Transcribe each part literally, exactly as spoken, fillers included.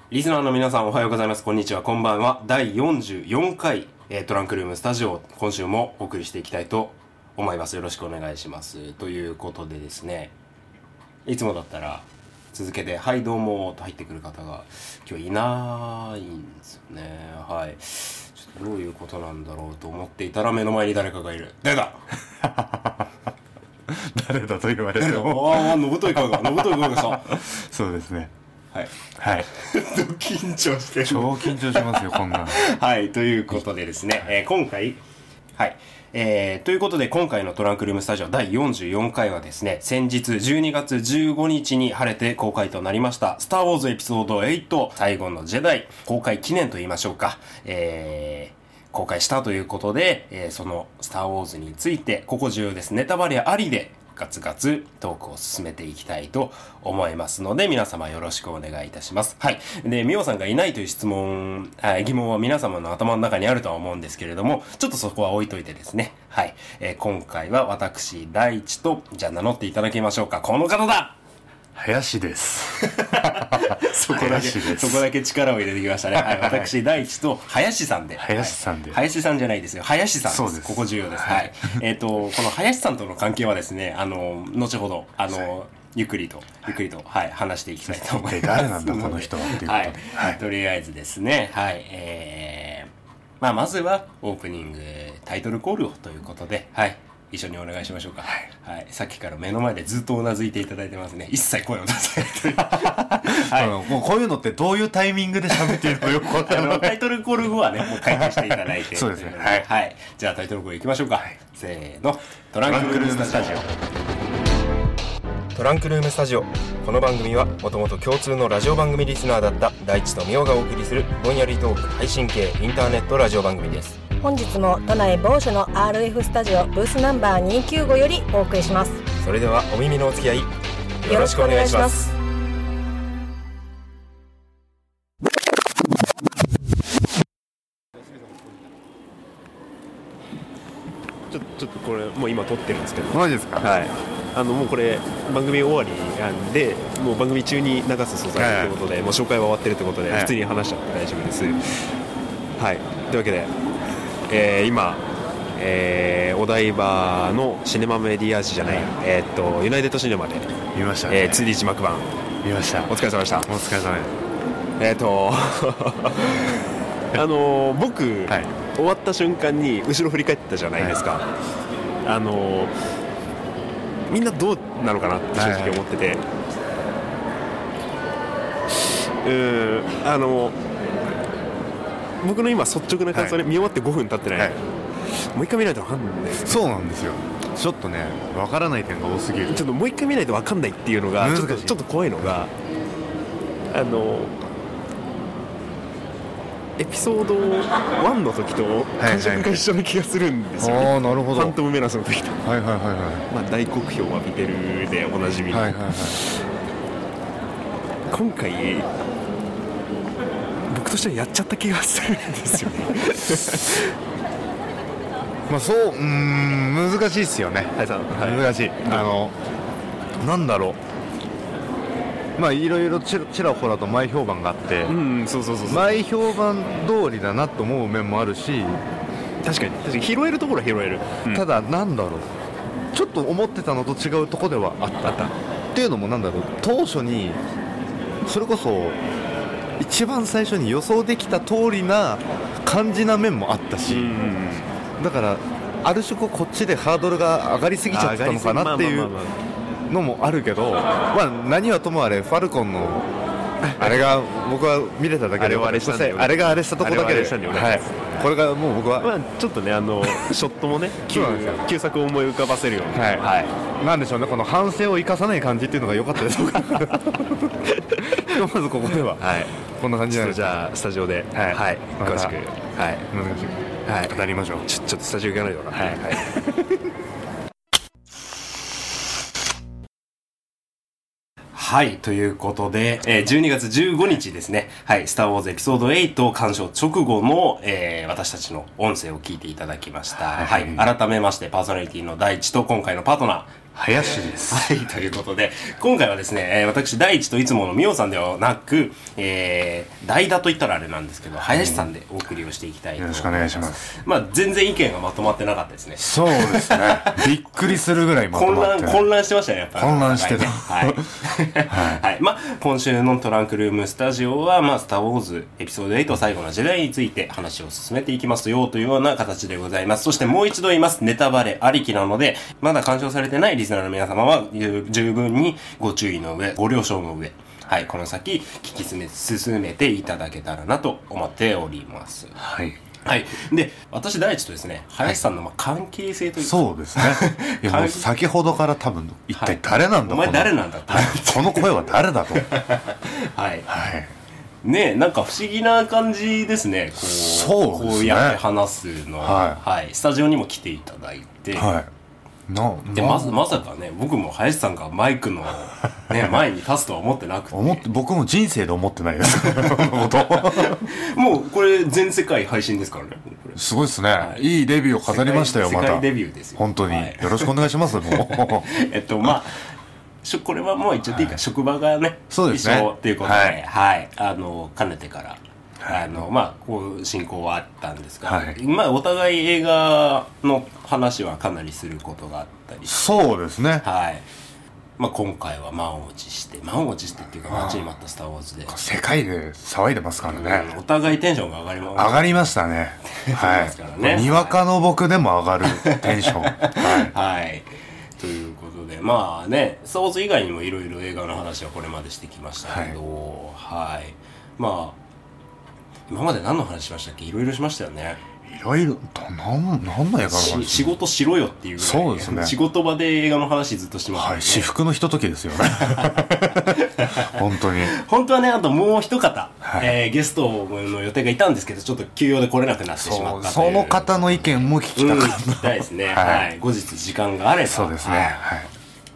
リスナーの皆さんおはようございます。こんにちは、こんばんは。だいよんじゅうよんかい、えー、トランクルームスタジオ、今週もお送りしていきたいと思います。よろしくお願いします。ということでですね、いつもだったら続けてはいどうもと入ってくる方が今日いないんですよね。はい。ちょっとどういうことなんだろうと思っていたら目の前に誰かがいる。誰だ誰だと言われてもああ、のぶとい声が、のぶとい声がさ。 そうですね。 はい。 はい。 緊張してる。 超緊張しますよ、こんなの。 はい、ということでですね、えー、今回、はい。えー、ということで今回のトランクルームスタジオだいよんじゅうよんかいはですね、先日じゅうにがつじゅうごにちに晴れて公開となりました、スターウォーズエピソードはち、最後のジェダイ、公開記念と言いましょうか、えー、公開したということで、えー、そのスターウォーズについて、ここ重要です。ネタバレありで、ガツガツトークを進めていきたいと思いますので、皆様よろしくお願いいたします。はい。で、みおさんがいないという質問、疑問は皆様の頭の中にあるとは思うんですけれども、ちょっとそこは置いといてですね。はい。えー、今回は私、大地と、じゃあ名乗っていただきましょうか。この方だ林です。 そこだけ、そこだけ力を入れてきましたね。はい。私、大地と林さんで。 林さんで。 はい、林さんじゃないですよ。林さんです。 そうです。 ここ重要です。はい。えっと、この林さんとの関係はですね、あの、後ほど、あの、ゆっくりと、ゆっくりと、はい、話していきたいと思います。 誰なんだ、この人は。っていうことで。 はい。はい。とりあえずですね、はい。えー、まあ、まずは、オープニング、タイトルコールをということで、はい。一緒にお願いしましょうか。はい。はい。さっきから目の前でずっとうなずいていただいてますね。一切声を出さない。 はい。もうこういうのってどういうタイミングで喋っているのよくわからない。 タイトルコール後はね、もう回答していただいて。 そうですね。はい。 はい。じゃあタイトルコールいきましょうか。はい、せーの。トランクルームスタジオ。トランクルームスタジオ。この番組はもともと共通のラジオ番組リスナーだった大地とみおがお送りするぼんやりトーク配信系インターネットラジオ番組です。 本日も都内某所の アールエフ スタジオブースナンバーにひゃくきゅうじゅうごよりお送りします。 それではお耳のお付き合いよろしくお願いします。ちょっと、ちょっとこれもう今撮ってるんですけど。 マジですか？ はい。あのもうこれ番組終わりなんで、もう番組中に流す素材ということで、はいはい、もう紹介は終わってるということで、はい、普通に話しちゃって大丈夫です。はい。というわけで、えー、今、えー、お台場のシネマメディアジじゃない、えー、っとユナイテッドシネマで見ましたね。 えー、ツーディー 字幕版見ました。 お疲れ様でした。 お疲れ様です。 えー、っとあのー、僕、はい、終わった瞬間に後ろ振り返ったじゃないですか。はい、あのー、みんなどうなのかなって正直思ってて、はいはい、うーんあのー、僕の今率直な感想で、はい、見終わってごふん経ってない、はい、もう一回見ないと分かんないです、ね、 そうなんですよ。ちょっとね分からない点が多すぎる。 ちょっともう一回見ないと分かんないっていうのがちょっと、ちょっと怖いのが、あのエピソードワンの時と感触が一緒な気がするんですよね。 ああ、なるほど。 ファントムメナスの時と、 はいはいはいはい、 まあ、大酷評を浴びてるでおなじみ、はいはいはい、今回僕としてはやっちゃった気がするんですよね。 まあそう、うーん、難しいですよね。 はい、はい、 難しい。あのなんだろう、まあいろいろちらちらほらと前評判があって、 うん、そうそうそうそう、 前評判通りだなと思う面もあるし、 確かに確かに拾えるところは拾える、 うん、ただなんだろう、ちょっと思ってたのと違うところではあった。あったっていうのもなんだろう、当初にそれこそ一番最初に予想できた通りな感じな面もあったし、うん、だからある種こっちでハードルが上がりすぎちゃったのかなっていうのもあるけど、まあ何はともあれファルコンのあれが僕は見れただけで、あれあれがあれしたとこだけで、はい、これがもう僕は、 まあ、ちょっとねあのショットもね旧, 旧作を思い浮かばせるように、 はいはい、なんでしょうね、この反省を生かさない感じっていうのが良かったですまずここでは、はい、こんな感じなんです。 じゃあスタジオで、はいはい、詳しく、はい、 難しい、はい、語りましょう。 ちょ、ちょっとスタジオ行かないとな。はいはいはい、ということで、えー、じゅうにがつじゅうごにちですね、はい、スターウォーズエピソードはち鑑賞直後の、えー、私たちの音声を聞いていただきました。はい、はい、改めましてパーソナリティの大地と今回のパートナー、 林です。 はい、ということで、今回はですね、えー、私、第一といつものみおさんではなく、えー、代打と言ったらあれなんですけど、林さんでお送りをしていきたいと思います。 よろしくお願いします。 まあ、全然意見がまとまってなかったですね。 そうですね。びっくりするぐらいまとまって混乱、混乱してましたね、やっぱり。 混乱してた。 はい。はい。はい。まあ、今週のトランクルームスタジオは、まあ、スターウォーズエピソードエイト最後の時代について話を進めていきますよというような形でございます。そしてもう一度言います。ネタバレありきなので、まだ鑑賞されてないリスナーの皆様は、十分にご注意の上、ご了承の上、はい、この先聞き進め、進めていただけたらなと思っております。 はい。 はい。で、私第一とですね、林さんのまあ関係性というか、 そうですね。いやもう先ほどから多分、一体誰なんだ、 はい、お前誰なんだって。 この声は誰だと。 はい。 はい。 ねえ、なんか不思議な感じですね。こう、 そうですね。 こうやって話すの。 はい。 はい。スタジオにも来ていただいて。 はい。なでまずまさかね、僕も林さんがマイクの、ね、前に立つとは思ってなくて思って僕も人生で思ってないですもうこれ全世界配信ですからね。 すごいですね、はい、いいデビューを飾りましたよ。また世界デビューですよ本当に、はい、よろしくお願いしますもうえっとまあこれはもう言っちゃっていいか、はい、職場がねそうですね一緒ということで、はい、はい、あのかねてからあのまあこう進行はあったんですが、はい、まあお互い映画の話はかなりすることがあったりして、 そうですね、 はい、まあ今回は満を持して満を持してっていうか待ちに待ったスターウォーズで世界で騒いでますからね、 うん、お互いテンションが上がりま上がりましたねはいね、にわかの僕でも上がるテンションはい、 はい、ということでまあねスターウォーズ以外にもいろいろ映画の話はこれまでしてきましたけど、はい、はい、まあ今まで何の話しましたっけ？いろいろしましたよね。 いろいろ何何の映画の話？ 仕事しろよっていうぐらい。 そうですね。 仕事場で映画の話ずっとしてましたね。 はい、至福のひとときですよね。本当に。 本当はね、あともう一方、はい、えー、ゲストの予定がいたんですけど、ちょっと急用で来れなくなってしまったという。 その方の意見も聞きたかった。 うん、聞きたいですね。はい、はい。後日時間があれば、そうですね。はい。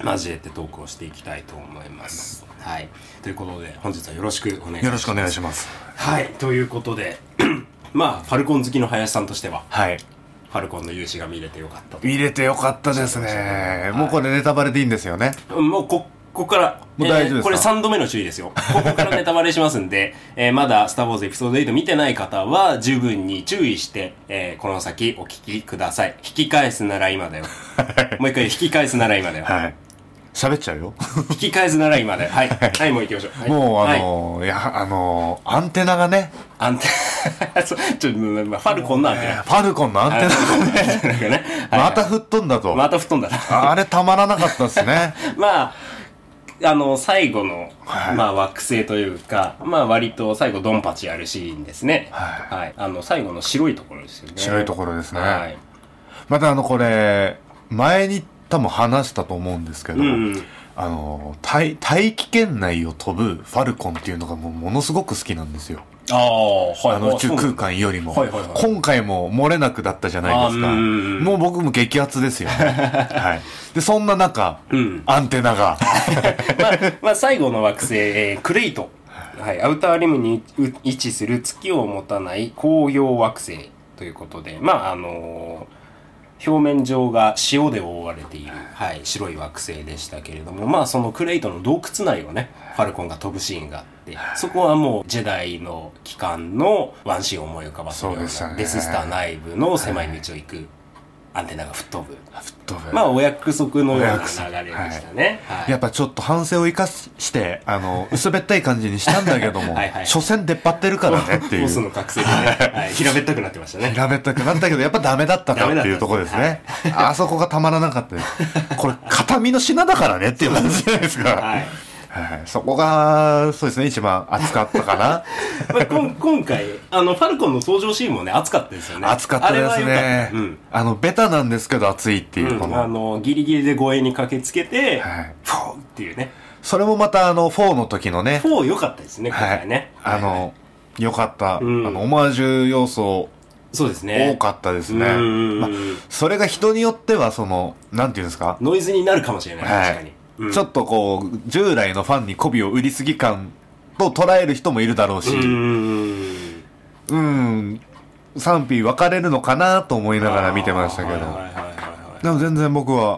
交えてトークをしていきたいと思います。はい。ということで、本日はよろしくお願いします。 よろしくお願いします。 はい。ということで、まあ、ファルコン好きの林さんとしては、 はい。 ファルコンの勇姿が見れてよかったと。 見れてよかったですね。はい、もうこれネタバレでいいんですよね。 もうこ、ここから、 もう大丈夫ですか、 えー、これさんどめの注意ですよ。ここからネタバレしますんで、えー、まだスターウォーズエピソードエイト見てない方は十分に注意して、えー、この先お聞きください。引き返すなら今だよ。もう一回引き返すなら今だよ。 はい。喋っちゃうよ。 引き返すなら今で。はい。はい、もう行きましょう。はい、 もう、あのー、はい、いや、あのー、アンテナがね。 アンテナ、ちょっと、ファルコンのアンテナ。 ファルコンのアンテナがね。ねまた吹っ飛んだと。 また吹っ飛んだ。 あれたまらなかったですね。 まあ、あの、最後の、はい、まあ、惑星というか、まあ、割と最後、ドンパチやるシーンですね。はい。はい。あの、最後の白いところですよね。 白いところですね。はい。また、あの、これ、前に多分話したと思うんですけど、うん、あの大、大気圏内を飛ぶファルコンっていうのがもうものすごく好きなんですよ。 ああ、はい。 あの宇宙空間よりも、はいはいはい、今回も漏れなくだったじゃないですか。もう僕も激アツですよね。はい。で、そんな中、うん、アンテナが。 まあ、まあ、最後の惑星、えー、クレイト。はい。アウターリムに位置する月を持たない紅葉惑星ということで、まあ、あのー、表面上が塩で覆われている、はい、白い惑星でしたけれども、まあそのクレイトの洞窟内をね、ファルコンが飛ぶシーンがあって、そこはもうジェダイの機関のワンシーンを思い浮かばせるような、デススター内部の狭い道を行くアンテナが吹っ飛ぶ。 吹っ飛ぶ。 まあお約束のような流れでしたね。 はいはい、やっぱちょっと反省を生かして、あの、薄べったい感じにしたんだけども、はいはい、所詮出っ張ってるからねっていう。 ボスの覚醒でね、はい、平べったくなってましたね。 平べったくなったけど、やっぱダメだったかっていうところですね。はい、あそこがたまらなかったです。これ、形見の品だからねっていう感じじゃないですか。はいはい、そこが、そうですね、一番熱かったかな。 まあ、こ今回、あの、ファルコンの登場シーンもね、熱かったですよね。 熱かったですね。あ,、うん、あの、ベタなんですけど熱いっていう、 この、うん、あの、ギリギリで護衛に駆けつけて、はい、フォーっていうね。 それもまた、あの、フォーの時のね。 フォー良かったですね、今回ね。 はい、あの、良かった、うん。あの、オマージュ要素、 そうですね。 多かったですね。まあ、それが人によっては、その、なんていうんですか、 ノイズになるかもしれない、はい、確かに。 うん、ちょっとこう従来のファンに媚びを売りすぎ感と捉える人もいるだろうし、うーん、うーん賛否分かれるのかなと思いながら見てましたけど、でも全然僕は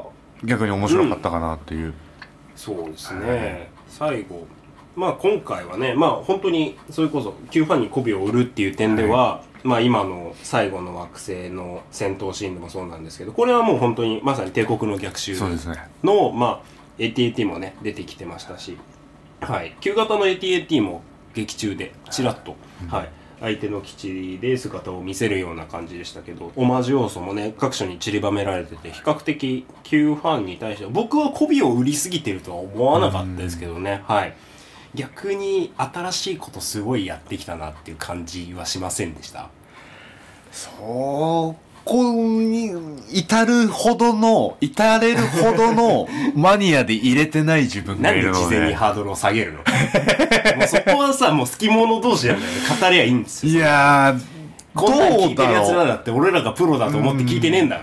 逆に面白かったかなっていう、うん、 そうですね、はい、最後まあ今回はねまあ本当にそれこそ旧ファンに媚びを売るっていう点では、はい、まあ今の最後の惑星の戦闘シーンでもそうなんですけど、これはもう本当にまさに帝国の逆襲の、 そうですね、 まあ エーティーエーティー もね出てきてましたし、はい旧型の エーティーエーティー も劇中でちらっと、うん、はい相手の基地で姿を見せるような感じでしたけど、オマージュ要素もね各所に散りばめられてて、比較的旧ファンに対しては僕は媚びを売りすぎてるとは思わなかったですけどね、はい逆に新しいことすごいやってきたなっていう感じはしませんでした？ そこに至るほどの至れるほどのマニアで入れてない自分がいるので、 なんで事前にハードルを下げるの？もうそこはさもう好き者同士なんだよね、語りゃいいんですよ。 いやーこんなん聞いてるやつらだって俺らがプロだと思って聞いてねえんだから。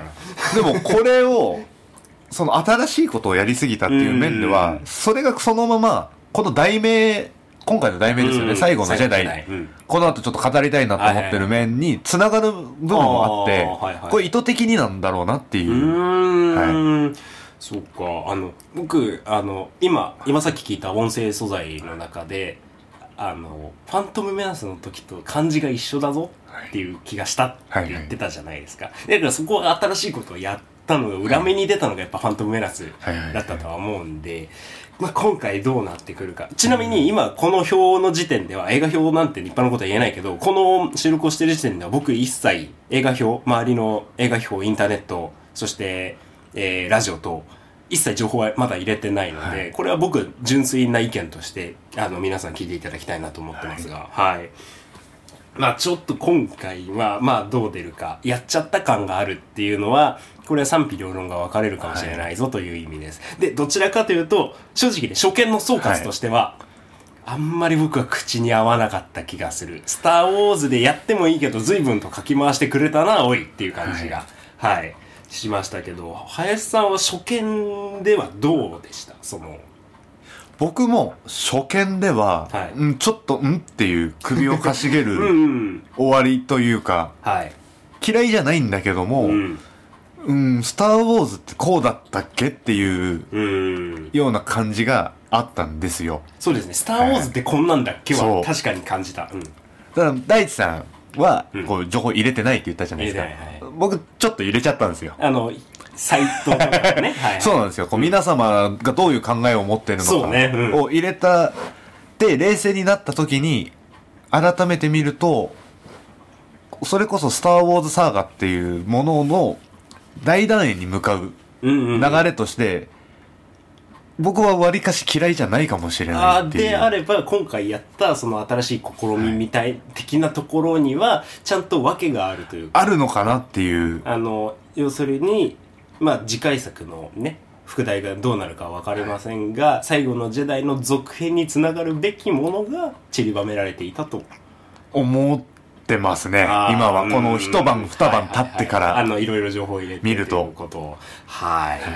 でもこれをその新しいことをやりすぎたっていう面では、それがそのままこの題名、今回の題名ですよね、うん、最後のジェダイ、うん、この後ちょっと語りたいなと思ってる面につながる部分もあって、はいはい、これ意図的になんだろうなっていう。うーん、はい、そうか。あの僕あの今今さっき聞いた音声素材の中であのファントムメナスの時と漢字が一緒だぞっていう気がしたって言ってたじゃないですか、はいはいはい、だからそこは新しいことをやったのが裏目に出たのがやっぱファントムメナスだったとは思うんで、まあ、今回どうなってくるか。ちなみに今この表の時点では映画表なんて立派なことは言えないけど、この収録をしてる時点では僕一切映画表、周りの映画表、インターネット、そして、えー、ラジオと一切情報はまだ入れてないので、はい、これは僕純粋な意見としてあの皆さん聞いていただきたいなと思ってますが、はい、はい、まあちょっと今回はまあどう出るか、やっちゃった感があるっていうのはこれは賛否両論が分かれるかもしれないぞという意味です、はい、でどちらかというと正直ね初見の総括としては、はい、あんまり僕は口に合わなかった気がする。スターウォーズでやってもいいけど随分と書き回してくれたなおいっていう感じがはい、はい、しましたけど、林さんは初見ではどうでした？その僕も初見では、はい、んちょっとんっていう首をかしげるうん、終わりというか、はい、嫌いじゃないんだけども、うんうん、スター・ウォーズってこうだったっけっていうような感じがあったんですよ。 そうですね、スター・ウォーズってこんなんだっけは確かに感じた、うん、 だから大地さんはこう情報入れてないって言ったじゃないですか、うん、はい、僕ちょっと入れちゃったんですよ、 あのサイトとかねはい、はい、 そうなんですよ。こう皆様がどういう考えを持っているのかを入れたで、冷静になった時に改めて見ると、それこそスター・ウォーズサーガっていうものの大団円に向かう流れとして、うんうんうん、僕はわりかし嫌いじゃないかもしれないっていう。 であれば今回やったその新しい試みみたい、はい、的なところにはちゃんと訳があるというか、 あるのかなっていう。 あの要するにまあ次回作のね副題がどうなるかは分かりませんが、はい、最後のジェダイの続編につながるべきものが散りばめられていたと思ってますね。今はこの一晩二晩経ってから、はいはいはい、 あのいろいろ情報を入れて見るということをはい、はい、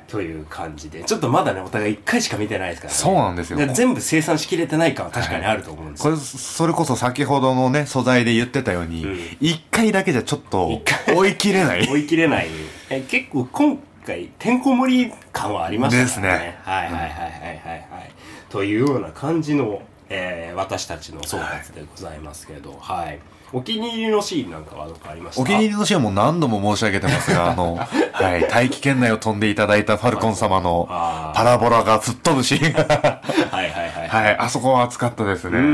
という感じで、ちょっとまだねお互いいっかいしか見てないですからね。 そうなんですよ。 全部生産しきれてない感は確かにあると思うんですよ、 はい、これそれこそ先ほどのね素材で言ってたように、うん、いっかいだけじゃちょっと追い切れない追い切れないえ結構今回てんこ盛り感はありましたね。 ですね。 はいはいはいはいはいはい、というような感じの、えー、私たちの総括でございますけど、はい、はい、お気に入りのシーンなんかはどこかありました？ お気に入りのシーンはもう何度も申し上げてますがあの、はい、大気圏内を飛んでいただいたファルコン様のパラボラが吹っ飛ぶシーンはいはいはい、はい、あそこは熱かったですね、うん、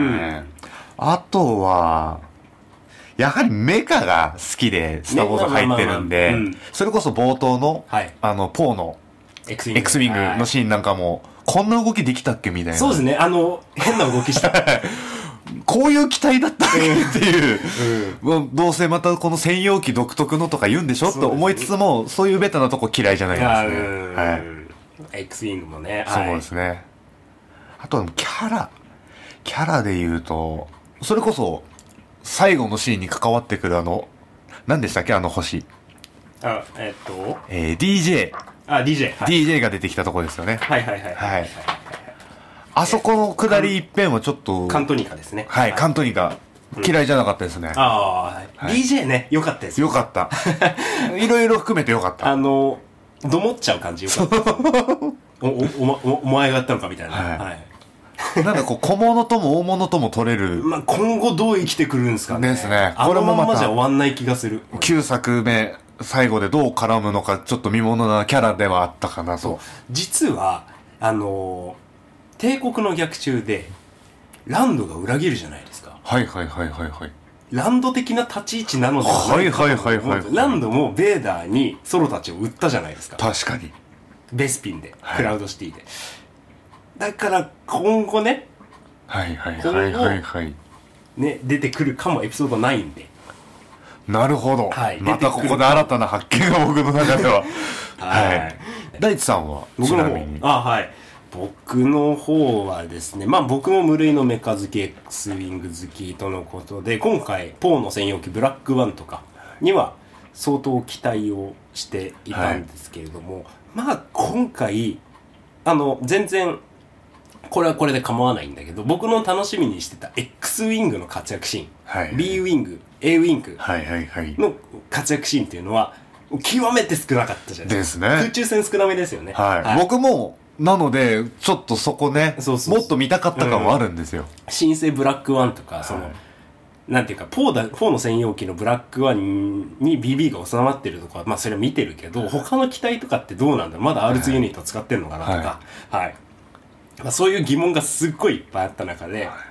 あとはやはりメカが好きでスターウォーズ入ってるんで、それこそ冒頭の、はい、あのポーの X ウィングのシーンなんかも、はい、こんな動きできたっけみたいな。 そうですね、あの変な動きしたこういう機体だったっけっていう、うん、どうせまたこの専用機独特のとか言うんでしょと思いつつも、そういうベタなとこ嫌いじゃないですね。はい、 X ウィングもね、 そうですね、はい、あとキャラキャラで言うと、それこそ最後のシーンに関わってくるあの何でしたっけ、あの星、 あえっと、 えー、ディージェーあ ディージェー、はい、 ディージェー が出てきたところですよね。 はいはいはいはい、はい、 あそこの下り一辺はちょっとカントニカですね。 はい、はい、カントニカ嫌いじゃなかったですね、うん、 ああ、はい、ディージェー ね良かったです。 良かったいろいろ含めて良かった。 あのどもっちゃう感じよかったおおおお前がやったのかみたいな、はいはい、 なんかこう小物とも大物とも取れる、 まあ、今後どう生きてくるんですかね。 ですね。 これもままじゃ終わんない気がする。 きゅうさくめ最後でどう絡むのかちょっと見ものなキャラではあったかなと。 実はあのー、帝国の逆襲でランドが裏切るじゃないですか。 はいはいはいはいはい。 ランド的な立ち位置なのではないかと、はいはいはいはい、ランドもベーダーにソロたちを売ったじゃないですか。 確かに。 ベスピンで、はい、クラウドシティで。だから今後ね、 はいはいはいはいはい。 ね、出てくるかもエピソードナインで。 なるほど。 はい、 またここで新たな発見が僕の中では。はい。大地さんは僕の方、あ、はい。僕の方はですね、まあ僕も無類のメカ好き X ウィング好きとのことで、今回ポーの専用機ブラックワンとかには相当期待をしていたんですけれども、はい、まあ今回あの全然これはこれで構わないんだけど、僕の楽しみにしてた X ウィングの活躍シーン、はい、B ウィング A ウィングの活躍シーンっていうのは極めて少なかったじゃないですか。ですね。空中戦少なめですよね。 はい。はい、僕もなのでちょっとそこね、そうそうそう、もっと見たかった感はあるんですよ。 うん、新生ブラックワンとか、その、はい、なんていうかポーだポーの専用機のブラックワンに ビービー が収まってるとか、まあそれは見てるけど、他の機体とかってどうなんだろう、まだ アールツー ユニット使ってんのかなとか、はいはいはい、まあ、そういう疑問がすっごいいっぱいあった中で、はい、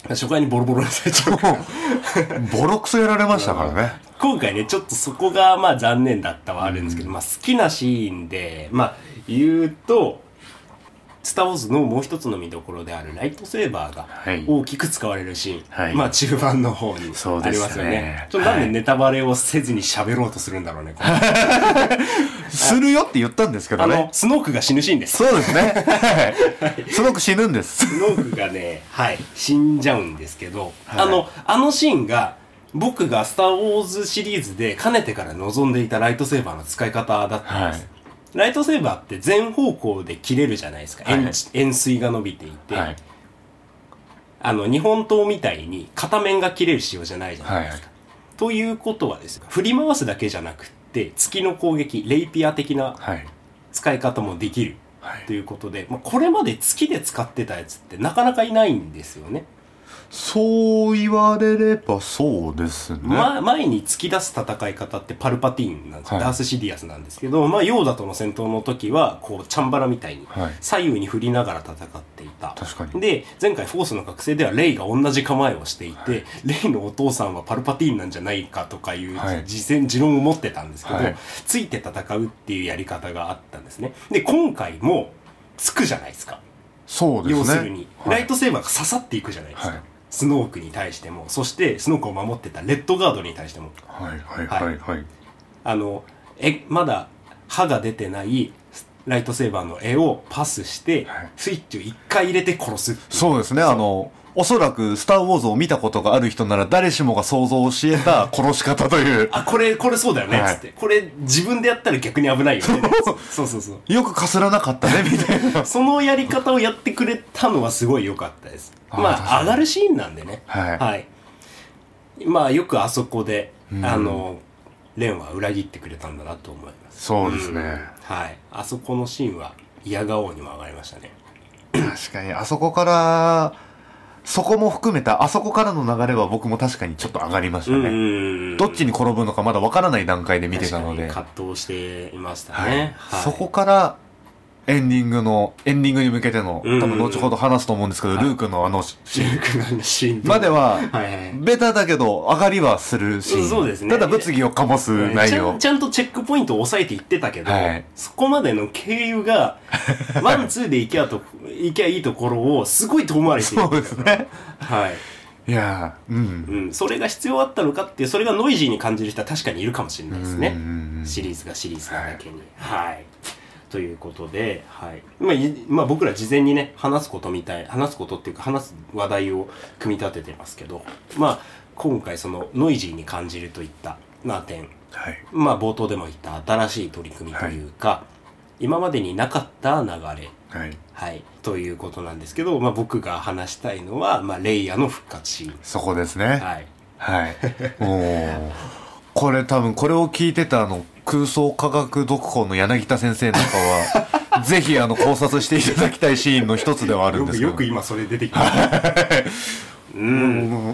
初回にボロボロにされちゃうからボロクソやられましたからね。 今回ねちょっとそこがまあ残念だったはあるんですけど、うん、まあ好きなシーンでまあ言うとスターウォーズのもう一つの見どころであるライトセーバーが大きく使われるシーン、はい、まあ中盤の方にありますよね。そうね、ちょっとなんでネタバレをせずに喋ろうとするんだろうね。 するよって言ったんですけどね。 あのスノークが死ぬシーンです。 そうですね。はい、スノーク死ぬんです。 スノークがね、はい、死んじゃうんですけど、はい、あのあのシーンが僕がスターウォーズシリーズでかねてから望んでいたライトセーバーの使い方だったんです。はい、ライトセーバーって全方向で切れるじゃないですか。はい、円, 円錐が伸びていて、はい、あの日本刀みたいに片面が切れる仕様じゃないじゃないですか。はい、ということはですね、振り回すだけじゃなくて月の攻撃レイピア的な使い方もできる、はい、ということで、まあ、これまで月で使ってたやつってなかなかいないんですよね。 そう言われればそうですね。 ま、前に突き出す戦い方ってパルパティーンなんです、はい、ダースシディアスなんですけど、まあ、ヨーダとの戦闘の時はこうチャンバラみたいに左右に振りながら戦っていた、はい、確かに。で前回フォースの覚醒ではレイが同じ構えをしていて、はい、レイのお父さんはパルパティーンなんじゃないかとかいう、はい、持戦持論を持ってたんですけど、はい、ついて戦うっていうやり方があったんですね。で今回もつくじゃないですか。 そうですね。 要するに、はい、ライトセーバーが刺さっていくじゃないですか、はい、スノークに対しても、そしてスノークを守ってたレッドガードに対しても、 はいはいはいはい、 あのえまだ刃が出てないライトセーバーの絵をパスして、はい、スイッチを一回入れて殺すっていう。 そうですね。あのおそらくスターウォーズを見たことがある人なら誰しもが想像し得た殺し方というあ、これこれそうだよねっつって、はい、これ自分でやったら逆に危ないよねそうそうそうよくかすらなかったねみたいなそのやり方をやってくれたのはすごい良かったです。まあ上がるシーンなんでね、はい、はい、まあよくあそこで、うん、あのレンは裏切ってくれたんだなと思います。 そうですね、うん、 はい、あそこのシーンは嫌顔にも上がりましたね。 確かにあそこからそこも含めたあそこからの流れは僕も確かにちょっと上がりましたね。うんうんうん、どっちに転ぶのかまだ分からない段階で見てたので葛藤していましたね、 はいはい、そこからエンディングのエンディングに向けての、多分後ほど話すと思うんですけど、はい、ルークのあのシーンまではベタだけど上がりはするし、そうですね、ただ物議を醸す内容、 ちゃん、ちゃんとチェックポイントを抑えていってたけど、はい、そこまでの経由がワンツーで行けばと行けばいいところをすごい遠回りしている。 そうですね、 はい、 いや、うん、 うん、それが必要あったのかっていう、それがノイジーに感じる人は確かにいるかもしれないですね。シリーズがシリーズなだけに、はい、はい、ということで、はい、まあ、まあ僕ら事前にね話すことみたい話すことっていうか話す話題を組み立ててますけど、まあ今回そのノイジーに感じるといったな点、はい、まあ冒頭でも言った新しい取り組みというか、はい、今までになかった流れ、はいはい、ということなんですけど、まあ僕が話したいのは、まあレイヤの復活シーン。 そこですね。 はい。 はい。もうこれ多分これを聞いてたあの空想科学読本の柳田先生なんかはぜひあの考察していただきたいシーンの一つではあるんですけど、 よくよく今それ出てきましたうん、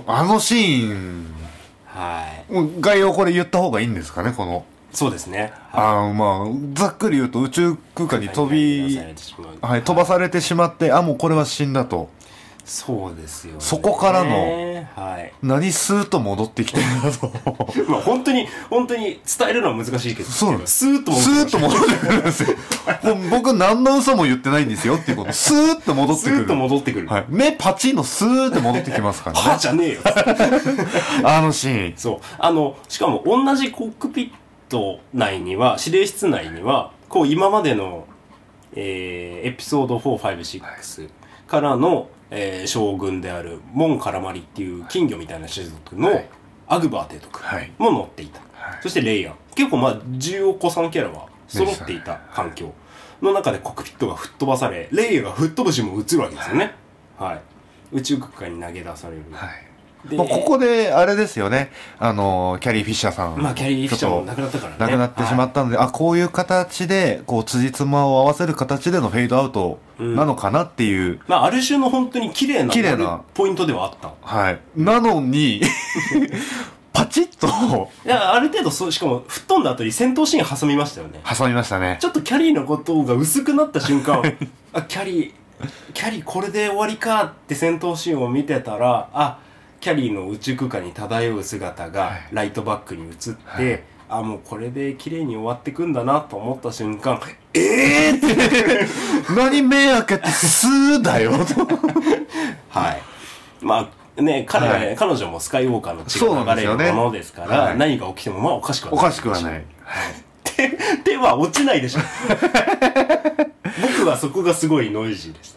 あのシーン、 はい、 もう概要これ言った方がいいんですかね、この。 そうですね、 はい、あまあざっくり言うと宇宙空間に飛び、はい、飛ばされてしまって、あもうこれは死んだと。 そうですよね。 そこからの、 はい、 何スーッと戻ってきてるんだとまあ本当に本当に伝えるのは難しいけど、 そうなんです。 スーッと戻ってスーッと戻ってくるんですよ僕何の嘘も言ってないんですよっていうこと。スーッと戻ってくる。 スーッと戻ってくる、 はい、目パチンのスーッと戻ってきますからねはじゃねえよあのシーン。 そう、あのしかも同じコックピット内には、指令室内にはこう今までの、えー、エピソードよん、ご、ろくからの、えー、将軍であるモン・カラマリっていう金魚みたいな種族のアグバー提督も乗っていた、はい、そしてレイヤー、結構まあじゅうお子さんキャラは揃っていた環境の中でコックピットが吹っ飛ばされ、レイヤーが吹っ飛ぶシーンも映るわけですよね、はいはい、宇宙空間に投げ出される、はい、 まあ、ここであれですよね、あのキャリー・フィッシャーさん、 まあ、キャリー・フィッシャーも亡くなったからね、 亡くなってしまったので、はい、あこういう形でこう辻褄を合わせる形でのフェードアウトなのかなっていう、うん、 まあ、ある種の本当に綺麗な綺麗なポイントではあった、 はい、なのにパチッといやある程度そう、しかも吹っ飛んだ後に戦闘シーン挟みましたよね。 挟みましたね。 ちょっとキャリーのことが薄くなった瞬間あキャリーキャリーこれで終わりかって戦闘シーンを見てたら、あキャリーの宇宙空間に漂う姿がライトバックに映って、はい、あもうこれで綺麗に終わってくんだなと思った瞬間、えーって何目開けてスーだよはい、まあね、彼、はい、彼女もスカイウォーカーの血が流れるものですから、はい、何が起きてもまあおかしくはない。 おかしくはない。 手、手は落ちないでしょ僕はそこがすごいノイジーでした。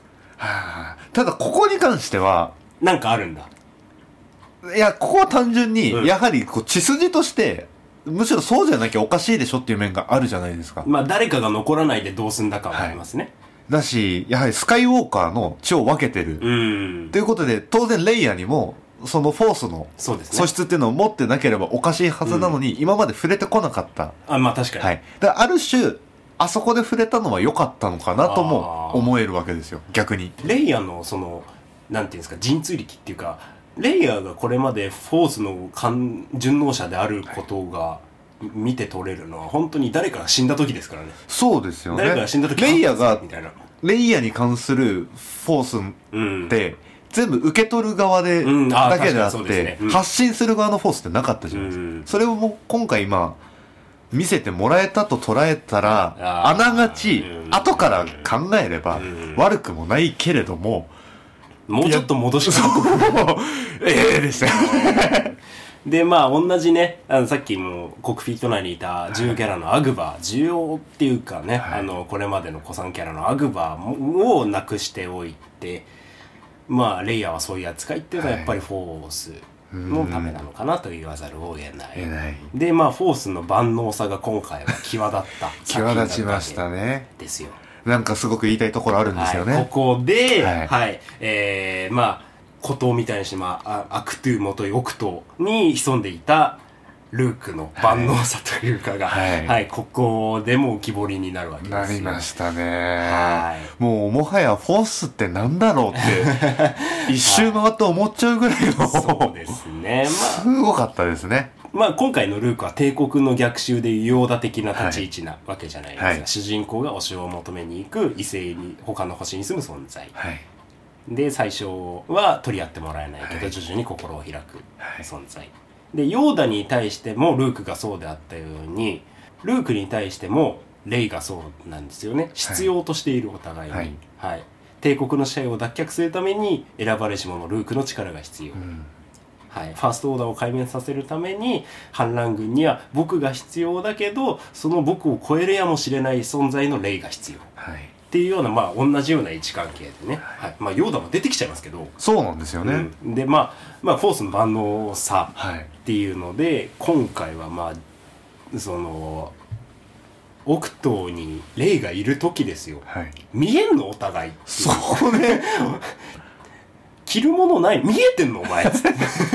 はあ、ただここに関してはなんかあるんだ。 いやここは単純に、うん、やはりこう血筋としてむしろそうじゃなきゃおかしいでしょっていう面があるじゃないですか。 まあ誰かが残らないでどうすんだかはありますね、はい、 だしやはりスカイウォーカーの血を分けてるということで、当然レイヤーにもそのフォースの素質っていうのを持ってなければおかしいはずなのに、うん、今まで触れてこなかった。 あまあ確かに、 はい、だからある種あそこで触れたのは良かったのかなとも思えるわけですよ。逆にレイヤーのそのなんていうんですか、神通力っていうか、レイヤーがこれまでフォースの順応者であることが見て取れるのは本当に誰かが死んだ時ですからね。 そうですよね。 誰かが死んだ時レイヤーがレイヤーに関するフォースって、うん、全部受け取る側で、うん、だけであって、ねうん、発信する側のフォースってなかったじゃないですか、うん、それをも今回まあ見せてもらえたと捉えたら、あながち、うん、後から考えれば、うん、悪くもないけれども、 もうちょっと戻してええでしたよでまあ同じね、あのさっきもコックピット内にいた重キャラのアグバー、重要っていうかね、はい、あのこれまでの古参キャラのアグバーをなくしておいて、まあレイヤーはそういう扱いっていうのはやっぱりフォースのためなのかなと言わざるを得ない、 ない。 でまあフォースの万能さが今回は際立った際立ちましたねですよ。 なんかすごく言いたいところあるんですよね、 はい、ここで、はい、はい、えー、まあ孤島みたいにして、まあ、アクトゥーもといオクトに潜んでいたルークの万能さというかが、はい、はい、ここでも浮き彫りになるわけですよ。 なりましたね、はい、もうもはやフォースってなんだろうって一周回って思っちゃうぐらいの、はい、 そうですね、まあ、 すごかったですね。 まあ、今回のルークは帝国の逆襲でヨーダ的な立ち位置なわけじゃないですか、はい、主人公がお城を求めに行く異星に他の星に住む存在、はい、で最初は取り合ってもらえないけど、はい、徐々に心を開く存在、はい、でヨーダに対してもルークがそうであったようにルークに対してもレイがそうなんですよね。必要としているお互いに、はいはい、帝国の支配を脱却するために選ばれし者ルークの力が必要、うん、はい、ファーストオーダーを壊滅させるために反乱軍には僕が必要だけどその僕を超えるやもしれない存在のレイが必要、はい、っていうような、まあ、同じような位置関係でね、はい、まあ、ヨーダも出てきちゃいますけど、 そうなんですよね、 うん、で、まあ、まあフォースの万能さっていうので、はい、今回はまあそのオクトーにレイがいる時ですよ、はい、見えんのお互いそうね着るものない見えてんのお前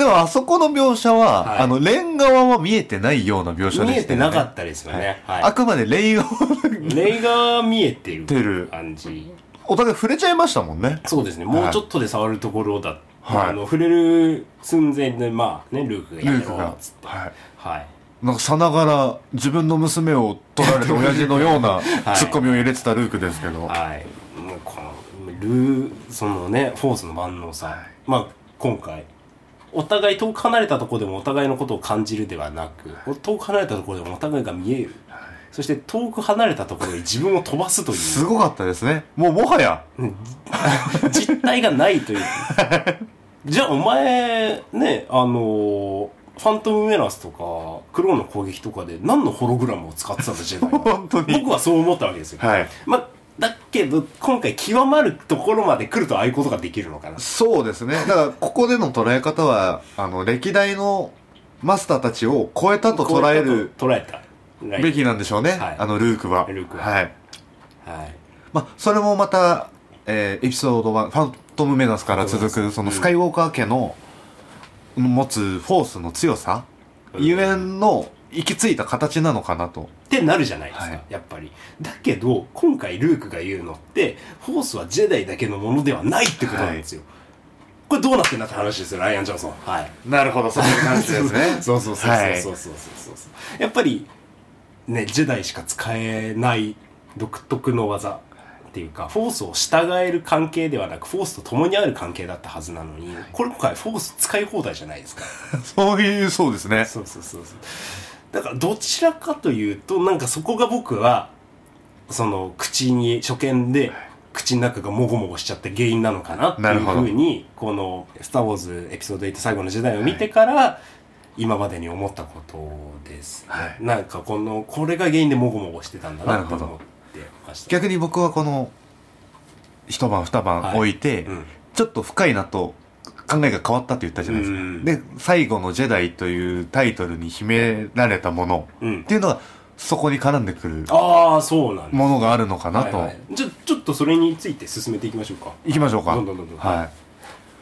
でもあそこの描写は、 はい、 あのレン側は見えてないような描写でしたよね。 見えてなかったですよね、はいはい、 あくまでレイ側レイ側見えてる感じ。 お互い触れちゃいましたもんね。 そうですね、もうちょっとで触るところだ、 はい、 あの触れる寸前でまあねルークがやめろっつって、 はい、 はい、 なんかさながら自分の娘を取られた親父のようなツッコミを入れてたルークですけど、 はい、はい、もうこのルーそのねフォースの万能さ、はい、まあ今回お互い遠く離れたところでもお互いのことを感じるではなく、はい、遠く離れたところでもお互いが見える、はい、そして遠く離れたところで自分を飛ばすというすごかったですね。もうもはや実体がないというじゃあお前ねあのーファントムメナスとかクローンの攻撃とかで何のホログラムを使ってたんだジェダイは本当に僕はそう思ったわけですよ、 はい、 まあだけど今回極まるところまで来るとああいうことができるのかな。 そうですね。だからここでの捉え方はあの歴代のマスターたちを超えたと捉える捉えたべきなんでしょうね、 はい、 あのルークはルークははい、 はい、 まあそれもまた、えー、エピソードワンファントムメナスから続くそのスカイウォーカー家の持つフォースの強さ、うん、ゆえんの行き着いた形なのかなとってなるじゃないですか、 はい、 やっぱり。だけど今回ルークが言うのってフォースはジェダイだけのものではないってことなんですよ、はい、これどうなってんだって話ですよライアン・ジョンソン。はい、 なるほど、そういう感じですねそうそうそうそうそうそうそうやっぱりねジェダイしか使えない独特の技っていうかフォースを従える関係ではなくフォースと共にある関係だったはずなのに、はい、これ今回フォース使い放題じゃないですかそういうそうですね。 そうそうそうそうだからどちらかというとなんかそこが僕はその口に初見で口の中がもごもごしちゃって原因なのかなっていうふうにこの「スター・ウォーズエピソードエイト最後の時代」を見てから今までに思ったことです、ね、はい、なんかこのこれが原因でもごもごしてたんだなと思ってました。 逆に僕はこの一晩二晩置いて、はい、うん、ちょっと深いなと考えが変わったって言ったじゃないですか、うん、で最後のジェダイというタイトルに秘められたものっていうのがそこに絡んでくるああそうなんですものがあるのかなと、はいはい、 じゃあちょっとそれについて進めていきましょうか。 いきましょうか。 どんどんどんどん、 はい、